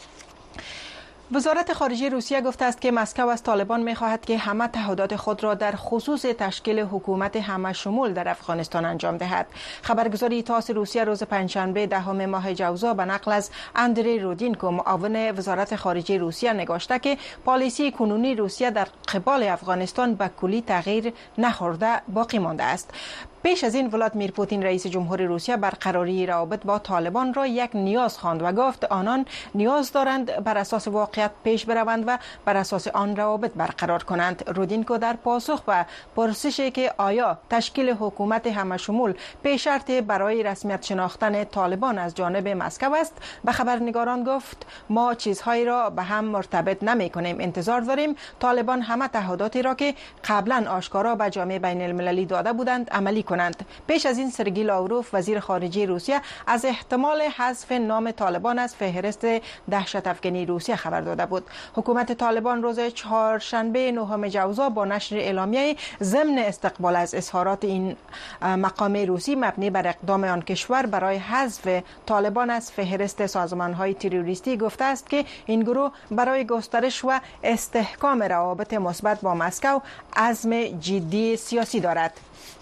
وزارت خارجه روسیه گفته است که مسکو از طالبان می‌خواهد که همه تعهدات خود را در خصوص تشکیل حکومت همه شمول در افغانستان انجام دهد. خبرگزاری تاس روسیه روز پنجشنبه دهم ماه جوزا به نقل از اندری رودینکو معاون وزارت خارجه روسیه نگاشته که پالیسی کنونی روسیه در قبال افغانستان به کلی تغییر نخورده باقی مانده است. پیش از این ولادیمیر پوتین رئیس جمهور روسیه برقراری روابط با طالبان را یک نیاز خواند و گفت آنان نیاز دارند بر اساس واقعیت پیش بروند و بر اساس آن روابط برقرار کنند. رودینکو در پاسخ به پرسشی که آیا تشکیل حکومت همه شمول پیش شرط برای رسمیت شناختن طالبان از جانب مسکو است به خبرنگاران گفت ما چیزهایی را به هم مرتبط نمی کنیم. انتظار داریم طالبان همه تعهداتی را که قبلا آشکارا به جامعه بین المللی داده بودند عملی کنند. پیش از این سرگی لاوروف وزیر خارجه روسیه از احتمال حذف نام طالبان از فهرست دهشت افکنی روسیه خبر داده بود. حکومت طالبان روز چهارشنبه نهم جوزا با نشر اعلامیه ضمن استقبال از اظهارات این مقام روسی مبنی بر اقدام آن کشور برای حذف طالبان از فهرست سازمان‌های تروریستی گفته است که این گروه برای گسترش و استحکام روابط مثبت با مسکو عزم جدی سیاسی دارد.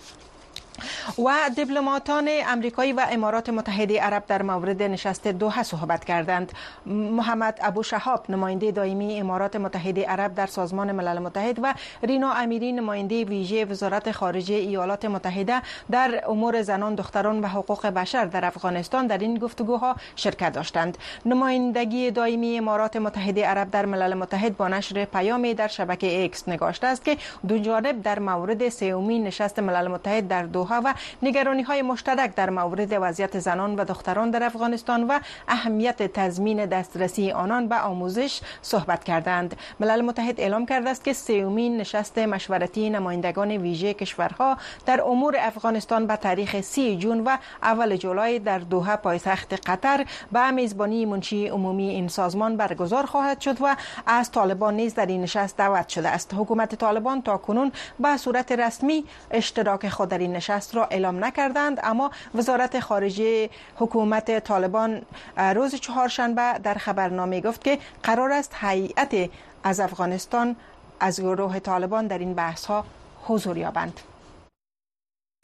و دیپلماتان امریکایی و امارات متحده عرب در مورد نشست دوحه صحبت کردند. محمد ابو شهاب نماینده دائمی امارات متحده عرب در سازمان ملل متحد و رینا امیری نماینده ویژه وزارت خارجه ایالات متحده در امور زنان، دختران و حقوق بشر در افغانستان در این گفتگوها شرکت داشتند. نمایندگی دائمی امارات متحده عرب در ملل متحد با نشر پیامی در شبکه ایکس نگاشته است که دو جانب در مورد سومین نشست ملل متحد در دوحه و نگرانی‌های مشترک در مورد وضعیت زنان و دختران در افغانستان و اهمیت تضمین دسترسی آنان به آموزش صحبت کردند. ملل متحد اعلام کرده است که سومین نشست مشورتی نمایندگان ویژه کشورها در امور افغانستان به تاریخ سی جون و اول جولای در دوحه پایتخت قطر به میزبانی منشی عمومی این سازمان برگزار خواهد شد و از طالبان نیز در این نشست دعوت شده است. حکومت طالبان تاکنون به صورت رسمی اشتراک خود در این نشست را اعلام نکردند، اما وزارت خارجه حکومت طالبان روز چهارشنبه در خبرنامه گفت که قرار است هیئت از افغانستان از گروه طالبان در این بحث ها حضور یابند.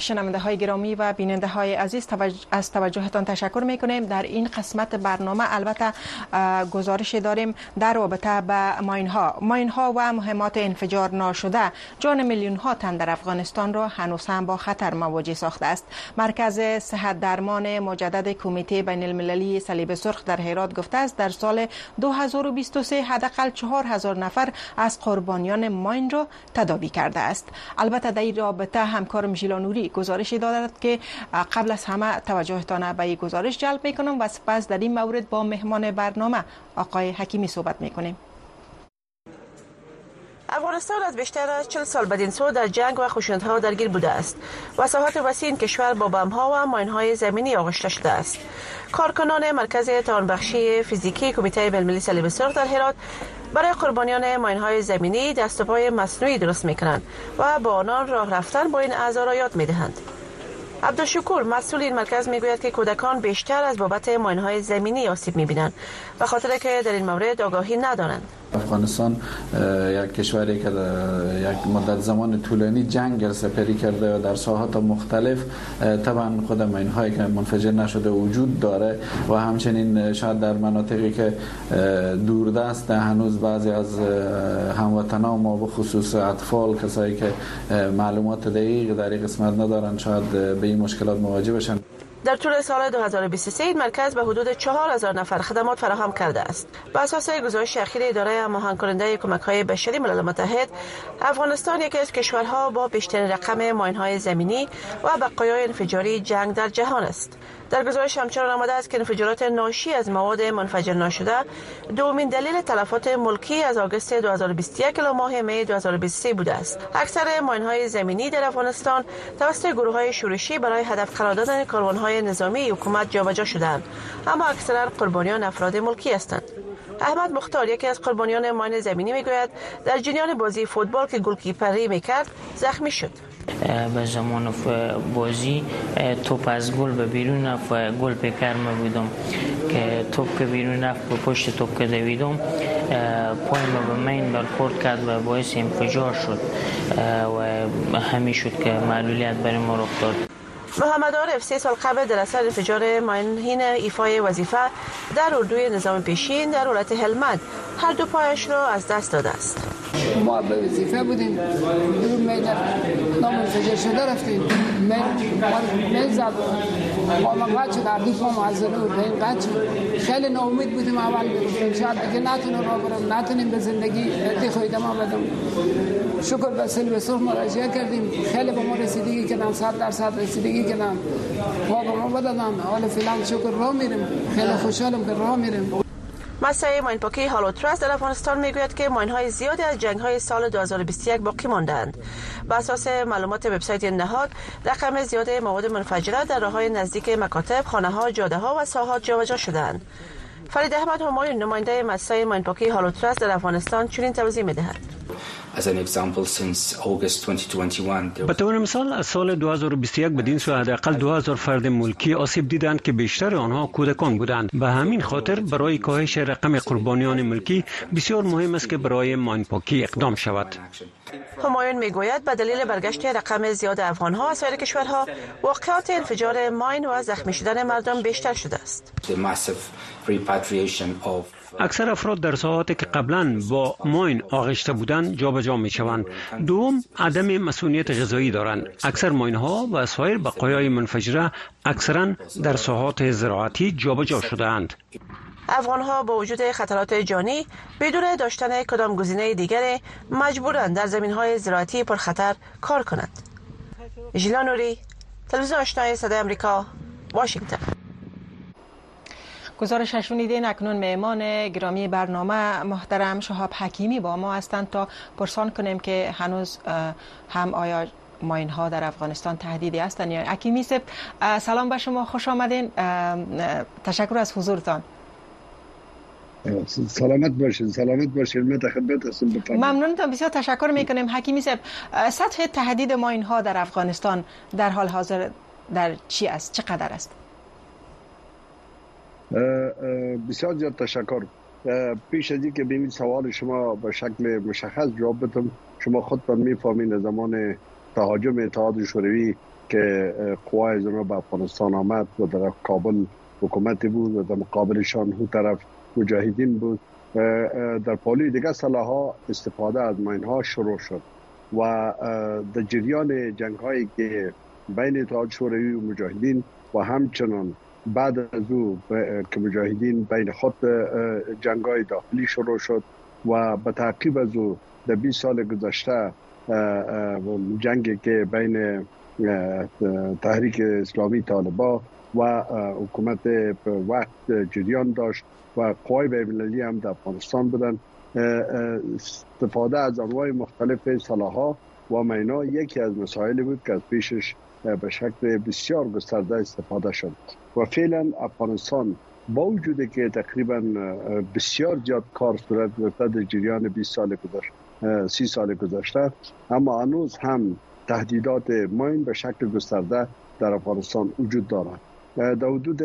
شنونده های گرامی و بیننده های عزیز از توجهتان تشکر میکنیم. در این قسمت برنامه البته گزارش داریم در رابطه به ماین ها ماین ها و مهمات انفجار ناشده جان میلیون ها تن در افغانستان را هنوز هم با خطر مواجه ساخته است. مرکز صحت درمان مجدد کمیته بین المللی صلیب سرخ در هرات گفته است در سال دو هزار و بیست و سه حداقل چهار هزار نفر از قربانیان ماین را تداوی کرده است. البته در این رابطه همکارم ژیلا نوری گزارشی دارد که قبل از همه توجهتان به این گزارش جلب میکنم و سپس در این مورد با مهمان برنامه آقای حکیمی صحبت میکنیم. افغانستان از بیشتر از چهل سال بدین سو در جنگ و خشونت‌ها درگیر بوده است و ساحات وسیع این کشور با بمب‌ها و ماین‌های زمینی آغشته شده است. کارکنان مرکز توانبخشی فیزیکی کمیته بین‌المللی صلیب سرخ در هرات برای قربانیان ماین‌های زمینی دست و پای مصنوعی درست می‌کنند و با آنان راه رفتن با این اعضا را یاد می‌دهند. عبدالشکور مسئول این مرکز میگوید که کودکان بیشتر از بابت ماین‌های زمینی آسیب می‌بینند و خاطر که در این مورد آگاهی ندارند. افغانستان یک کشوری که یک مدت زمان طولانی جنگ سپری کرده و در ساحات مختلف طبعا خود ماین‌هایی که منفجر نشده وجود داره و همچنین شاید در مناطقی که دوردست هنوز بعضی از هموطنان ما به خصوص اطفال کسایی که معلومات دقیق در این قسمت ندارن شاید به این مشکلات مواجه بشن. در طول سال دو هزار و بیست و سه این مرکز به حدود چهار هزار نفر خدمات فراهم کرده است. بر اساس گزارش اخیر اداره هماهنگ کننده کمک‌های بشری ملل متحد، افغانستان یکی از کشورها با بیشترین رقم ماین‌های زمینی و بقایای انفجاری جنگ در جهان است. در گزارش همچنان آمده است که انفجارات ناشی از مواد منفجر نشده دومین دلیل تلفات ملکی از آگوست دو هزار و بیست و یک الی ماه می دو هزار و بیست و سه بوده است. اکثر ماین‌های زمینی در افغانستان توسط گروه‌های شورشی برای هدف قرار دادن کاروان‌های نظامی حکومت جابجا شدند، اما اکثرا قربانیان افراد ملکی هستند. احمد مختار یکی از قربانیان ماین زمینی میگوید در جریان بازی فوتبال که گلکیپری میکرد زخمی شد. به زمان بازی توپ از گل به بیرون رفت و گل پیکر ما بودم که توپ که بیرون رفت به پشت توپ که دویدم پای ما به مین برخورد کرد و باعث انفجار شد و همین شد که معلولیت برای ما رخ داد. محمد عارف سه سال قبل در اثر انفجار ماین ایفای وظیفه در اردوی نظام پیشین در ولایت هلمند هر دو پایش را از دست داده است. ما به وظیفه بودیم دور مین نامنفجر شده رفتیم مین مین زد ما مقعد شد عردی پا معذره بود این قد شد. خیلی ناامید بودیم اول میگفتیم شاید دیگه نتونیم را برم نتونیم به زندگی ردی خویدم بدم. شکر به صلیب سرخ مراجعه کردیم خیلی به ما رسیدگی کردن صد درصد رسیدگی کردن ما به ما بدادن حال فعلا شکر راه میریم خیلی خوشحالم که راه میریم. مسئله ماینپاکی هالو تراست در افغانستان میگوید که ماین‌های زیادی از جنگ‌های سال دو هزار و بیست و یک باقی مانده‌اند. بر اساس معلومات وبسایت نهاد، رقم زیاد مواد منفجره در راه‌های نزدیک مکاتب، خانه‌ها، جاده‌ها و ساحات جابجا شده‌اند. فرید احمد همایون نماینده مسئله ماینپاکی هالو تراست در افغانستان چنین توضیح می‌دهد. به طور مثال از سال دو هزار و بیست و یک بدین سو حداقل دو هزار فرد ملکی آسیب دیدند که بیشتر آنها کودکان بودند. به همین خاطر برای کاهش رقم قربانیان ملکی بسیار مهم است که برای ماینپاکی اقدام شود. همایون میگوید به دلیل برگشت رقم زیاد افغان‌ها از سایر کشورها واقعات انفجار ماین و زخمی شدن مردم بیشتر شده است. اکثر افراد در ساحاتی که قبلا با ماین آغشته بودند جابجا میشوند. دوم عدم مسئولیت غذایی دارند. اکثر ماین ها و سایر بقایای منفجره اکثرا در ساحات زراعتی جابجا شده اند. افغان‌ها با وجود خطرات جانی بدون داشتن کدام گزینه دیگری مجبورند در زمین‌های زراعتی پرخطر کار کنند. ژیلا نوری، تلویزیون آشنای صدای آمریکا، واشنگتن. گزارش شنیدین. اکنون مهمان گرامی برنامه محترم شهاب حکیمی با ما هستند تا پرسان کنیم که هنوز هم آیا ماین ها در افغانستان تهدیدی هستند یا. حکیمی صاحب سلام به شما، خوش آمدین. تشکر از حضورتان. سلامت باشین سلامت باشین من خدمت هستم. ممنونتم، بسیار تشکر میکنیم. حکیمی صاحب سطح تهدید ماین ها در افغانستان در حال حاضر در چی است، چقدر است؟ بسیار زیاد تشکر. پیش از اینکه به این سوال شما به شکل مشخص جواب بدم، شما خودتان میفهمین زمان تهاجم اتحاد شوروی که قوای زمینی به افغانستان آمد و در کابل حکومتی بود و در مقابلشان اون طرف مجاهدین بود. در پالوی دیگه سلاح‌ها استفاده از ماین‌ها شروع شد و در جریان جنگ‌هایی که بین اتحاد شوروی و مجاهدین و همچنان بعد از او که مجاهدین بین خود جنگ‌های داخلی شروع شد و به تعقیب از او در بیست سال گذشته جنگی که بین تحریک اسلامی طالبان و حکومت وقت جریان داشت و قوای بین‌المللی هم در افغانستان بودن. استفاده از انواع مختلف سلاح‌ها و مینا یکی از مسائلی بود که از پیشش به شکل بسیار گسترده استفاده شد و فعلا افغانستان با وجودی که تقریبا بسیار زیاد کار صورت گرفته در جریان بیست سال گذشته سی سال گذشته، اما هنوز هم تهدیدات ماین به شکل گسترده در افغانستان وجود دارد. در حدود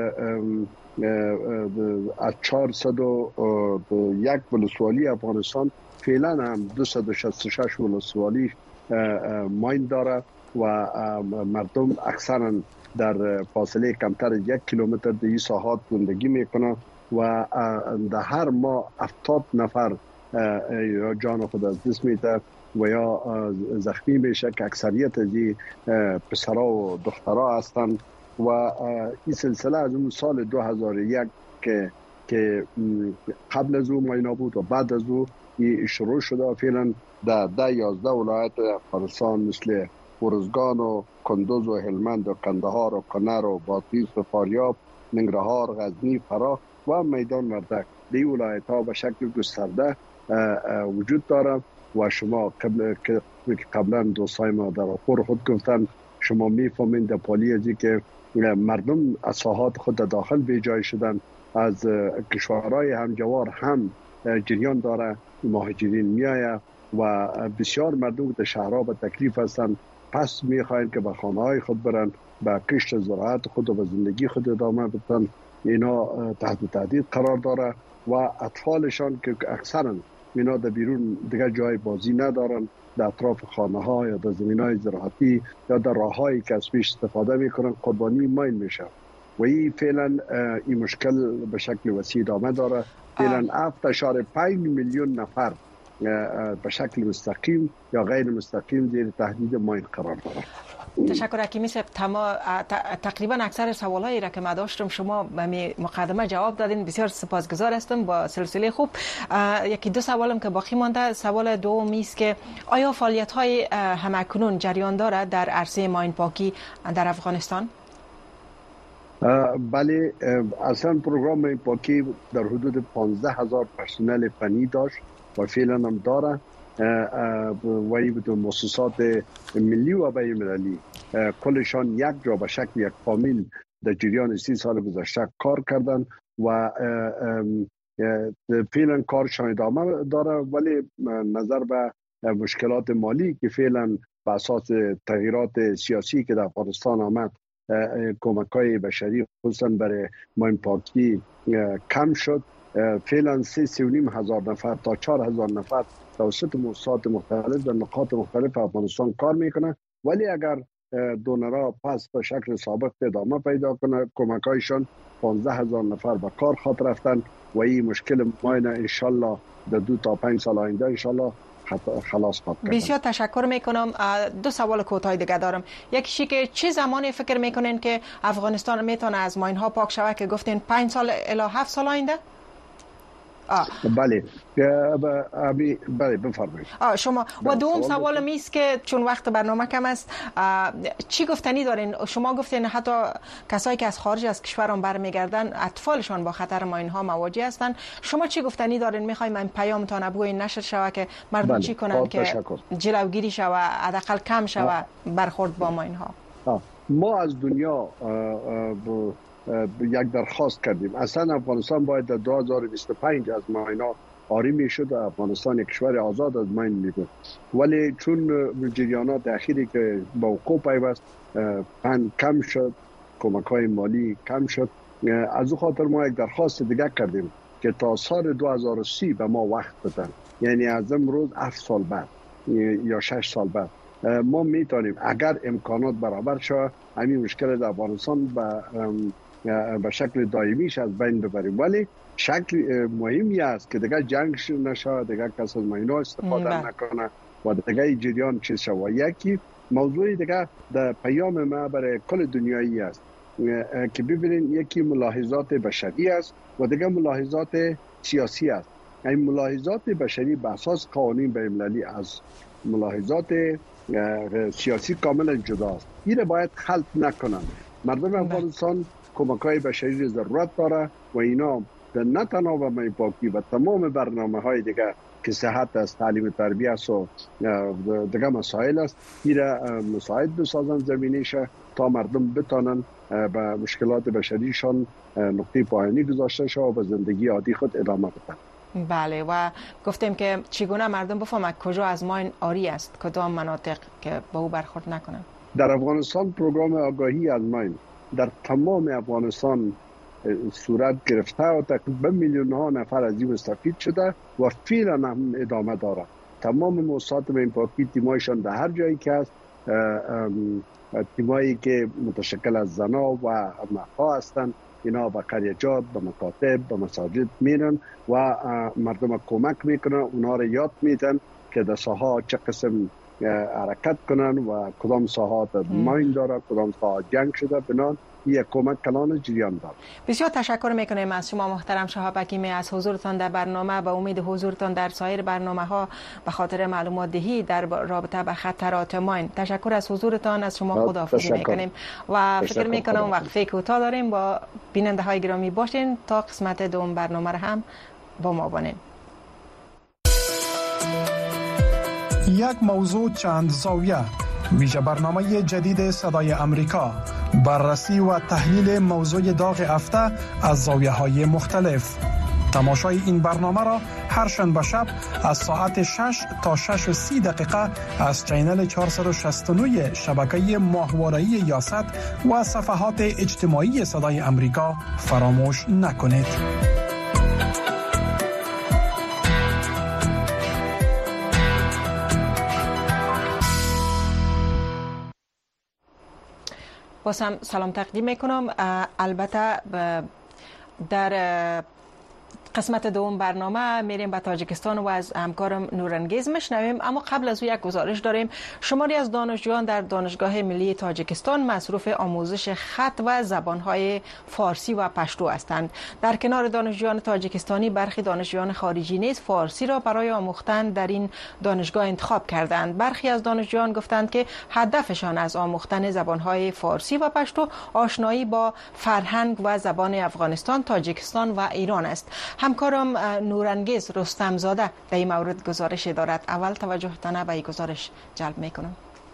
از چهارصد و یک ولسوالی افغانستان فعلا هم دویست و شصت و شش ولسوالی ماین داره و مردم اکثرا در فاصله کمتر از یک کیلومتر در این ساحات زندگی میکنن و در هر ماه هفتاد نفر یا جان خود از دست میده و یا زخمی میشه که اکثریت از این پسرها و دخترها هستند و این سلسله از اون سال دو هزار و یک که که قبل از اون ماینا بود و بعد از اون شروع شده و فعلا در ده یازده ولایت افغانستان مثل ارزگان و کندوز و هلمند و قندهار و کنر و بادغیس و فاریاب، ننگرهار، غزنی، فراه و میدان وردک، دی ولایت ها به شکل گسترده وجود دارد و شما قبل که قبلا دوستای ما در آخر خود گفتن شما میفهمین در پالی ازی که مردم از ساحات خود داخل به جای شدن، از کشورهای همجوار هم جریان داره، مهاجرین میآید و بسیار مردم در شهرها به تکلیف هستند، پس میخواین که به خانه های خود برن، به کشت زراعت خود و به زندگی خود ادامه بدن. اینا تحت تهدید قرار داره و اطفالشان که اکثرا اینا در بیرون دیگه جای بازی ندارن، در اطراف خانه ها یا در زمین های زراعتی یا در راه هایی که از پیش استفاده میکنن قربانی ماین میشه و این فعلا این مشکل به شکل وسیع ادامه داره. فعلا هفت اشاره پنج میلیون نفر به شکل مستقیم یا غیر مستقیم زیر تهدید ماین قرار داره. تشکر حکیمی صاحب. تقریبا اکثر سوالایی را که من داشتم شما به مقدمه جواب دادین، بسیار سپاسگزار هستم. با سلسله خوب یکی دو سوالم که باقی مانده. سوال دومی است که آیا فعالیت های همکنون جریان دارد در عرصه ماین پاکی در افغانستان؟ بله، اصلا پروگرام ماین پاکی در حدود پانزده هزار پرسنل فنی داشت و فعلا هم داره و این بود مؤسسات ملی و بین المللی کلشان یک جا به شکل یک فامیل در جریان سی سال گذشته کار کردن و فعلا کارشان ادامه داره، ولی نظر به مشکلات مالی که فعلا به اساس تغییرات سیاسی که در افغانستان آمد کمک‌های بشری خصوصا برای ماین پاکی کم شد. فعلا سه سه و نیم هزار نفر تا چهار هزار نفر توسط مؤسسات مختلف در نقاط مختلف افغانستان کار میکنه، ولی اگر دونرها پس به شکل سابق ادامه پیدا کنه کمک‌هایشان پانزده هزار نفر به کار خاطر رفتن و این مشکل ماین انشالله در دو تا پنج سال آینده انشالله خلاص خواهد کرد. بسیار تشکر میکنم. دو سوال کوتاه دیگه دارم. یکیشی که چه زمانی فکر میکنین که افغانستان میتونه از ماین ها پاک شود که گفتین پنج سال الی هفت سال آینده؟ آه. بله ابی بله بفرمایید شما. و دوم سوال میست که چون وقت برنامه کم است، چی گفتنی دارین؟ شما گفتین حتی کسایی که از خارج از کشورم برمیگردن اطفالشان با خطر ماین ها مواجه هستن. شما چی گفتنی دارین؟ میخوایم من پیامتان ابوی نشر شوه که مردم بله. چی کنن که جلوگیری شوه، حداقل کم شوه برخورد با ماین ها؟ آه. ما از دنیا آه آه یک درخواست کردیم، اصلا افغانستان باید در دو هزار و بیست و پنج از ماینا آری میشد، افغانستان یک کشور آزاد از ماین میبود، ولی چون جریانات اخیری که با وقوع پیوست پند کم شد، کمک های مالی کم شد، از او خاطر ما یک درخواست دیگه کردیم که تا سال دو هزار و سی به ما وقت بدن، یعنی از امروز هفت سال بعد یا شش سال بعد ما میتونیم اگر امکانات برابر شود همین مشکل در افغانستان به به شکل دائمیش از بین ببریم، ولی شکل مهمی است که دیگه جنگ نشه، دیگه کس از ماینا استفاده نکنه و دیگه جریان چیز شود. یکی موضوع دیگه در پیام ما برای کل دنیایی است که ببینید یکی ملاحظات بشری است و دیگه ملاحظات سیاسی است. این ملاحظات بشری به اساس قوانین بین‌المللی از ملاحظات سیاسی کاملا جداست. این باید خلط نکنن. مردم افغانستان کمک‌های بشری ضرورت داره و اینا نه تنها به می پاکی و تمام برنامه های دیگه که صحت است، تعلیم تربیت است و دیگه مسائل است، این مساعد بسازن زمینیش تا مردم بتانن به مشکلات بشریشان نقطه پایانی گذاشته شود و به زندگی عادی خود ادامه بدن. بله، و گفتیم که چگونه مردم بفهمند کجا از ماین آری است، کدام مناطق که با او برخورد نکنند. در افغانستان پروگرام آگاهی از ماین در تمام افغانستان صورت گرفته و تقریبا میلیون ها نفر از این مستفید شده و فعلا هم ادامه داره. تمام مؤسسات ماین پاکی تیمایشان در هر جایی که هست، تیمایی که متشکل از زنا و مردها هستند، اینا به قریجات، به مکاتب، به مساجد میرن و مردم کمک میکنن، اونا رو یاد میدن که در ساحه چه قسم حرکت کنن و کدام ساحات ماین داره، کدام ساحات جنگ شده، بنان یک کمک کلان جریان داره. بسیار تشکر میکنیم از شما محترم شهاب حکیمی از حضورتان در برنامه. به امید حضورتان در سایر برنامه ها به خاطر معلومات دهی در رابطه به خطرات ماین. تشکر از حضورتان. از شما خداحافظی میکنیم و فکر میکنم وقفه کوتاه داریم. با بیننده های گرامی باشین تا قسمت دوم برنامه را هم با ما باشین. یک موضوع چند زاویه، ویژه برنامه جدید صدای امریکا، بررسی و تحلیل موضوع داغ هفته از زاویه های مختلف. تماشای این برنامه را هر شنبه شب از ساعت شش تا شش و سی دقیقه از چینل چهارصد و شصت و نه شبکه ماهواره‌ای یاست و صفحات اجتماعی صدای امریکا فراموش نکنید. بازم سلام تقدیم میکنم. البته در قسمت دوم برنامه میریم به تاجیکستان و از همکارم نورانگیز میشنویم، اما قبل از او یک گزارش داریم. شماری از دانشجویان در دانشگاه ملی تاجیکستان مصروف آموزش خط و زبانهای فارسی و پشتو هستند. در کنار دانشجویان تاجیکستانی برخی دانشجویان خارجی نیز فارسی را برای آموختن در این دانشگاه انتخاب کردند. برخی از دانشجویان گفتند که هدفشان از آموختن زبانهای فارسی و پشتو آشنایی با فرهنگ و زبان افغانستان، تاجیکستان و ایران است. همکارم نورانگیز رستمزاده در این مورد گزارش دارد. اول توجهتان به این گزارش جلب میکنم.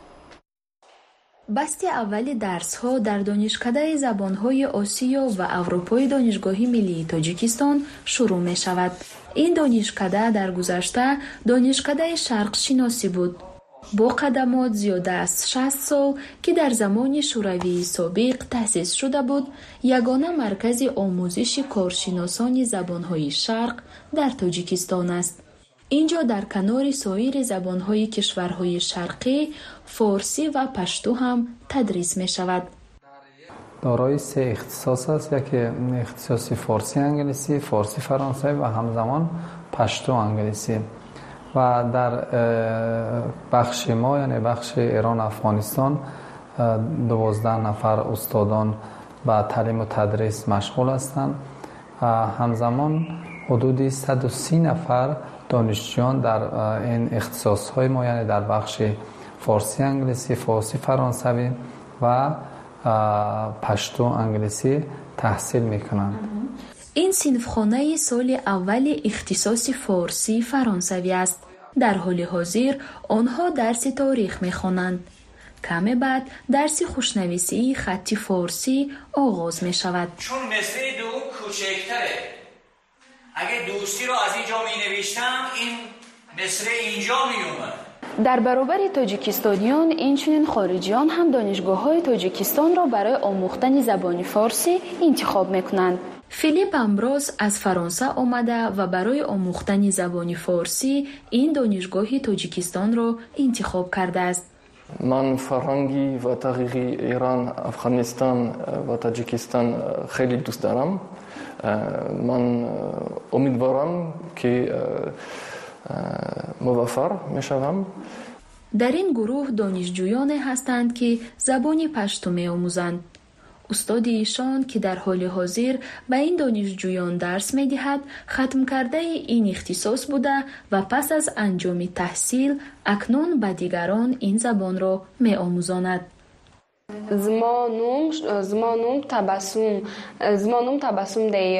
بسته اول درس ها در دانشکده زبانهای آسیا و اروپای دانشگاه ملی تاجیکستان شروع می شود. این دانشکده در گذشته دانشکده شرق شناسی بود. با قدمات زیاده از شصت سال که در زمان شوروی سابق تأسیس شده بود، یگانه مرکز آموزش کارشناسان زبانهای شرق در تاجیکستان است. اینجا در کنار سایر زبانهای کشورهای شرقی، فارسی و پشتو هم تدریس می شود. دارای سه اختصاص است، یکی اختصاصی فارسی انگلیسی، فارسی فرانسوی و همزمان پشتو انگلیسی. و در بخش ما یعنی بخش ایران افغانستان دوازده نفر استادان به تعلیم و تدریس مشغول هستند و همزمان حدود صد و سی نفر دانشجویان در این اختصاص‌های ما یعنی در بخش فارسی انگلیسی، فارسی فرانسوی و پشتو انگلیسی تحصیل میکنند. این صنفخانه سال اول اختصاص فارسی فرانسوی است. در حال حاضر آنها درس تاریخ می‌خوانند. کم بعد درس خوشنویسی خطی فارسی آغاز می شود. چون مصرع دوم کوچکتره، اگه دوستی رو از اینجا می نوشتم این مصرع اینجا می اومد. در برابر تاجیکستانیان اینچنین خارجیان هم دانشگاه‌های تاجیکستان را برای آموختن زبان فارسی انتخاب می‌کنند. فیلیپ امروز از فرانسه آمده و برای آموختن زبان فارسی این دانشگاه تاجیکستان را انتخاب کرده است. من فرهنگی و تاریخی ایران، افغانستان و تاجیکستان خیلی دوست دارم. من امیدوارم که موفق میشوم. در این گروه دانشجویانی هستند که زبان پشتو می‌آموزند. استاد ایشان که در حال حاضر به این دانشجویان درس می‌دهد، ختم کرده این اختصاص بوده و پس از انجام تحصیل اکنون به دیگران این زبان را می‌آموزاند. زمانم زمانم تبسم زمانم تبسم دی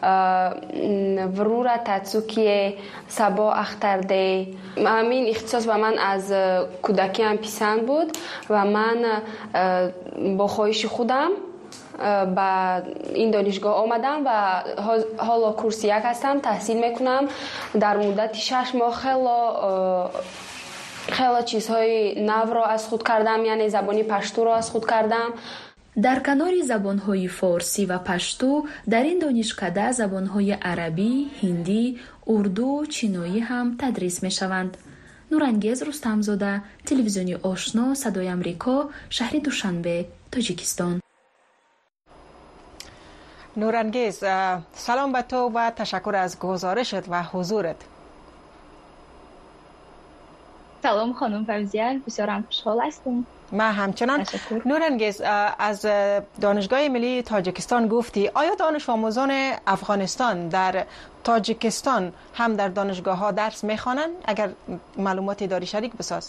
ورورا تاتسوکی سبا اخترده. همین اختصاص به من از کودکی هم پسند بود و من با خواهش خودم با این دانشگاه آمدم و حالا کورس یک هستم، تحصیل میکنم. در مدت شش ماه خیلی خیلی چیزهای نو را از خود کردم، یعنی زبانی پشتو را از خود کردم. در کنار زبانهای فارسی و پشتو در این دانشکده زبانهای عربی، هندی، اردو، چینایی هم تدریس می شوند. نورانگیز رستمزاده، تلویزیونی آشنا، صدای امریکا، شهر دوشنبه، تاجیکستان. نورانگیز، سلام به تو و تشکر از گزارشت و حضورت. سلام خانم فوزیه، بسیار خوشحال هستم. من همچنان. نورانگیز، از دانشگاه ملی تاجیکستان گفتی، آیا دانش آموزان افغانستان در تاجیکستان هم در دانشگاه ها درس میخوانند؟ اگر معلوماتی داری شریک بساز.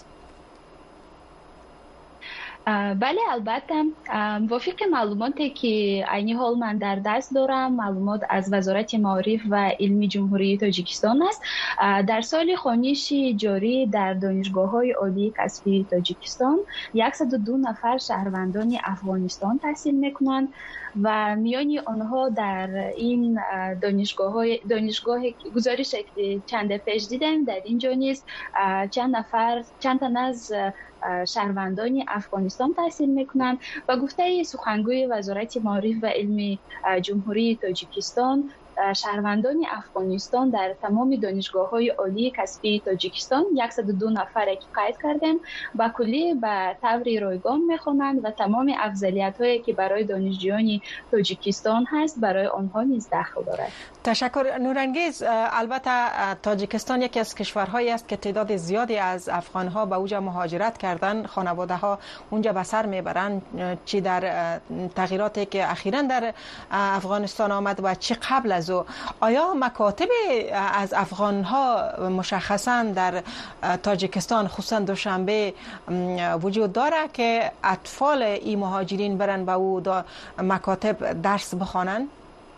بله البته، وفق معلوماتی که عینی حال من در دست دارم، معلومات از وزارت معارف و علمی جمهوری تاجیکستان است. در سال خوانشی جاری در دانشگاه‌های عالی کسبی تاجیکستان صد و دو نفر شهروندان افغانستان تحصیل میکنند و میانی آنها در این دانشگاه دانشگاه گزارش چند پیش دیدم در اینجا نیست چند نفر چند تن از شهروندان افغانستان تحصیل میکنند و گفته سخنگوی وزارت معارف و علم جمهوری تاجیکستان، شهروندان افغانستان در تمام دانشگاه‌های عالی کسبی تاجیکستان صد و دو نفر که قید کردیم با کلی به طور رایگان میخوانند و تمام افضلیت‌هایی که برای دانشجویان تاجیکستان هست برای آنها نیز داخل دارد. تشکر نورانگیز. البته تاجیکستان یکی از کشورهایی است که تعداد زیادی از افغان‌ها به اوجا مهاجرت کردن، خانواده‌ها اونجا به سر میبرند، چی در تغییراتی که اخیراً در افغانستان آمد و چی قبل از او. آیا مکاتب از افغان‌ها مشخصاً در تاجیکستان خصوصاً دوشنبه وجود داره که اطفال این مهاجرین برن به او مکاتب درس بخوانند؟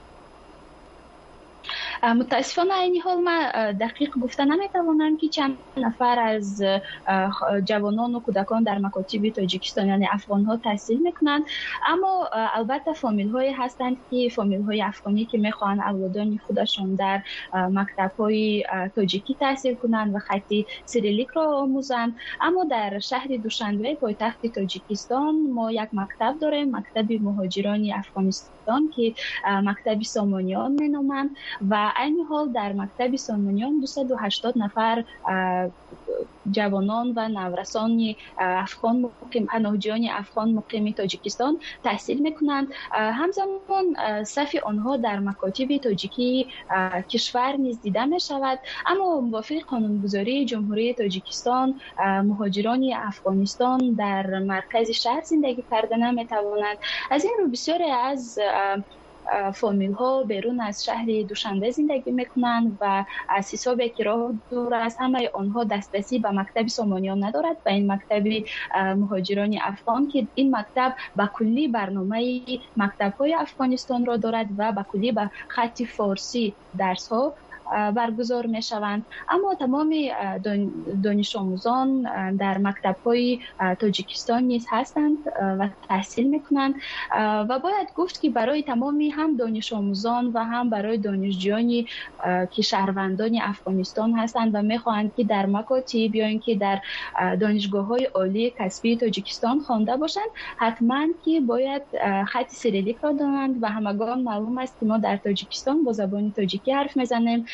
متاسفانه این حال من دقیق گفته نمیتوانم که چند نفر از جوانان و کودکان در مکاتب تاجیکستان یعنی افغان ها تحصیل میکنند، اما البته فامیل های هستند که فامیل های افغانی که میخوان اولادان خودشون در مکتب های تاجیکی تحصیل کنند و خط سیریلیک را آموزند. اما در شهر دوشنبه پایتخت تاجیکستان ما یک مکتب داریم، مکتب مهاجران افغانستان که مکتب سامانیان مینامند و این حال در مکتب سامانیان دویست و هشتاد نفر جوانان و نورسان افغان مقیم پناهجویان افغان مقیم تاجیکستان تحصیل میکنند. همزمان صف آنها در مکاتب تاجیکی کشور نیز دیده می شود، اما موافق قانونگذاری جمهوری تاجیکستان مهاجران افغانستان در مرکز شهر زندگی کردن نمی توانند. از این رو بسیاری از فامیل ها بیرون از شهر دوشنبه زندگی میکنند و از حسابی که راه دور است همه آنها دسترسی به مکتب سامانیان ندارد، به این مکتب مهاجران افغان که این مکتب به کلی برنامه مکتب های افغانستان را دارد و به کلی به خط فارسی درس ها برگزار می شوند. اما تمام دانش آموزان در مکتب های تاجیکستان نیز هستند و تحصیل می کنند و باید گفت که برای تمامی هم دانش آموزان و هم برای دانشجویانی که شهروندان افغانستان هستند و می خواهند که در مکاتب یا اینکه در دانشگاه های عالی کسبی تاجیکستان خوانده باشند حتما که باید خط سیریلیک را دانند و همگان معلوم است که ما در تاجیکستان با زبان تاجیکی حرف میزنیم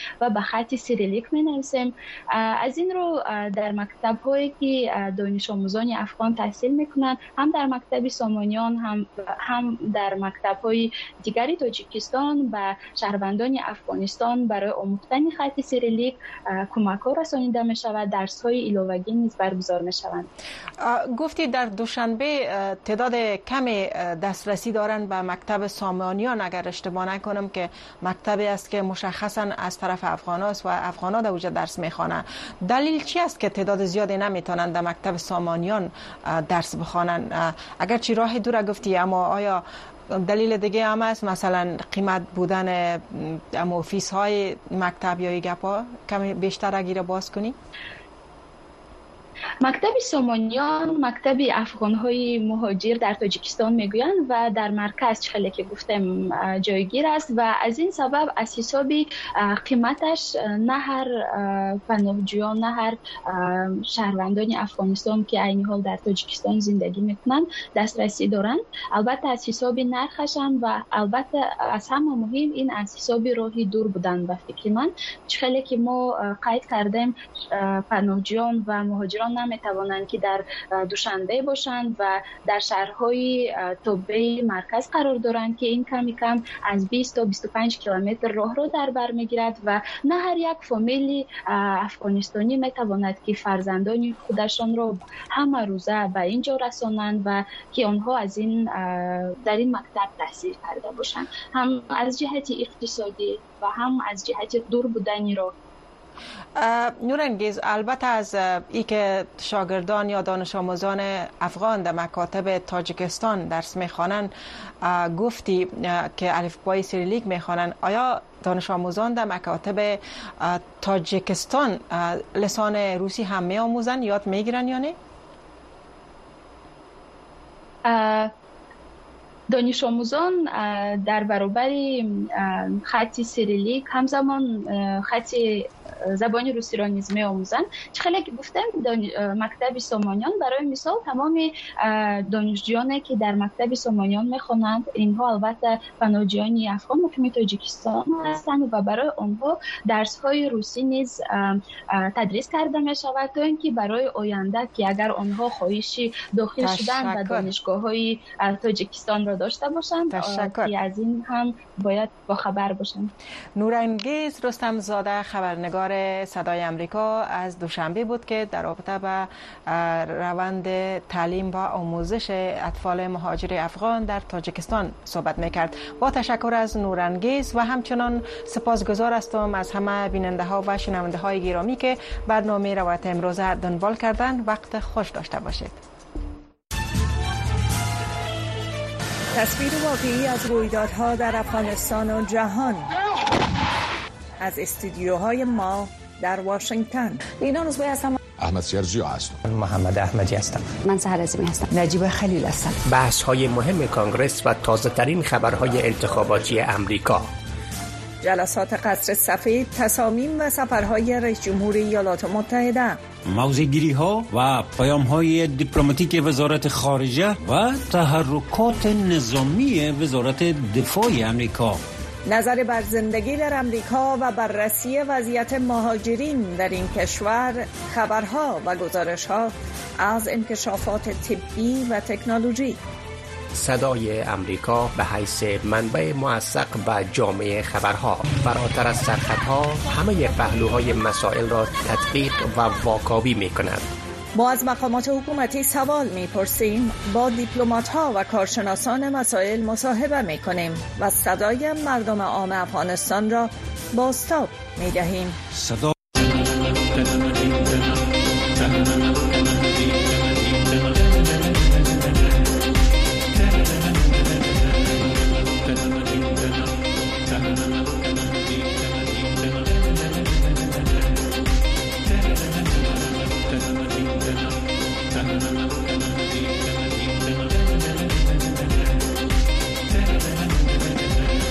و به خط سیریلیک می نویسیم. از این رو در مکتب هایی که دانش آموزان افغان تحصیل میکنند، هم در مکتب سامانیان هم هم در مکتب های دیگری تاجیکستان به شهروندان افغانستان برای آموختن خط سیریلیک کمک ها رسانیده می شود. درس های علاوگی نیز برگزار می شوند. گفتی در دوشنبه تعداد کم دسترسی دارند به مکتب سامانیان، اگر اشتباه نکنم که مکتبی است که مشخصا از طرف افغان است و افغان ها در وجه درس میخوانند. دلیل چی است که تعداد زیادی نمیتونند در مکتب سامانیان درس بخوانند؟ اگرچه راه دور گفتی، اما آیا دلیل دیگه هم است؟ مثلا قیمت بودن ام آفیس های مکتب یا گپا کمی بیشتر اگه باز کنی؟ مکتب سامانیان مکتب افغان‌های مهاجر در تاجیکستان میگویند و در مرکز چخلی که گفتم جایگیر است و از این سبب از حساب قیمتش نه هر پناهجویان نه هر شهروندان افغانستان که عین حال در تاجیکستان زندگی میکنند دسترسی دارند. البته از حساب نرخش و البته از همه مهم این از حساب راهی دور بودن و فکر من چخلی که ما قید کردیم پناهجویان و مهاجران نمیتوانند که در دوشنبه باشند و در شهرهای تابع مرکز قرار دارند که این کمی کم از بیست تا بیست و پنج کیلومتر راه را در بر میگیرد و نه هر یک فامیل افغانستانی میتواند که فرزندان خودشان را همه روزه به اینجا رسانند و که آنها از این در این مکتب تحصیل کرده باشند، هم از جهت اقتصادی و هم از جهت دور بودن راه. نورانگیز، البته از ای که شاگردان یا دانش آموزان افغان در مکاتب تاجیکستان درس میخوانند گفتی که الفبای سیریلیک میخوانند، آیا دانش آموزان در مکاتب تاجیکستان لسان روسی هم میآموزند، یاد میگیرن یا نه؟ دانش آموزان در برابر خط سیریلیک همزمان خط زبان روسی را نیز می‌آموزند. چخیلی که گفتم مکتب سامانیان برای مثال تمام دانشجویانی که در مکتب سامانیان می‌خوانند اینها البته پناهجویان افغان مقیم تاجیکستان هستند و برای آنها درس‌های روسی نیز تدریس کرده می‌شود تا اینکه برای آینده که اگر آنها خواهشی داخل شدن و دانشگاه‌های تاجیکستان را داشته باشند که از این هم باید با خبر باشند. نورانگیز رستم زاده خبرنگار صدای امریکا از دوشنبه بود که در رابطه با روند تعلیم و آموزش اطفال مهاجر افغان در تاجیکستان صحبت میکرد. با تشکر از نورانگیز و همچنان سپاسگزار هستم از همه بیننده ها و شنونده های گرامی که برنامه روایت امروز دنبال کردن. وقت خوش داشته باشید. تصویر واقعی از رویدادها در افغانستان و جهان از استودیوهای ما در واشنگتن. لینا نوزبایی هستم. احمد سیرجیو هستم. محمد احمدی هستم. من سحر عظیمی هستم. نجیب خلیل هستم. بحث های مهم کانگرس و تازه ترین خبرهای انتخاباتی امریکا. جلسات قصر سفید، تصامیم و سفرهای رئیس جمهور ایالات متحده. موضع‌گیری ها و پیام های دیپلماتیک وزارت خارجه و تحرکات نظامی وزارت دفاع امریکا. نظر بر زندگی در امریکا و بررسی وضعیت مهاجرین در این کشور، خبرها و گزارش‌ها از انکشافات طبی و تکنولوژی. صدای امریکا به حیث منبع موثق و جامع خبرها فراتر از سرخطها همه پهلوهای مسائل را تدقیق و واکاوی می کند. ما از مقامات حکومتی سوال می پرسیم، با دیپلمات‌ها و کارشناسان مسائل مصاحبه می کنیم و صدای مردم عام افغانستان را بازتاب می دهیم. صدا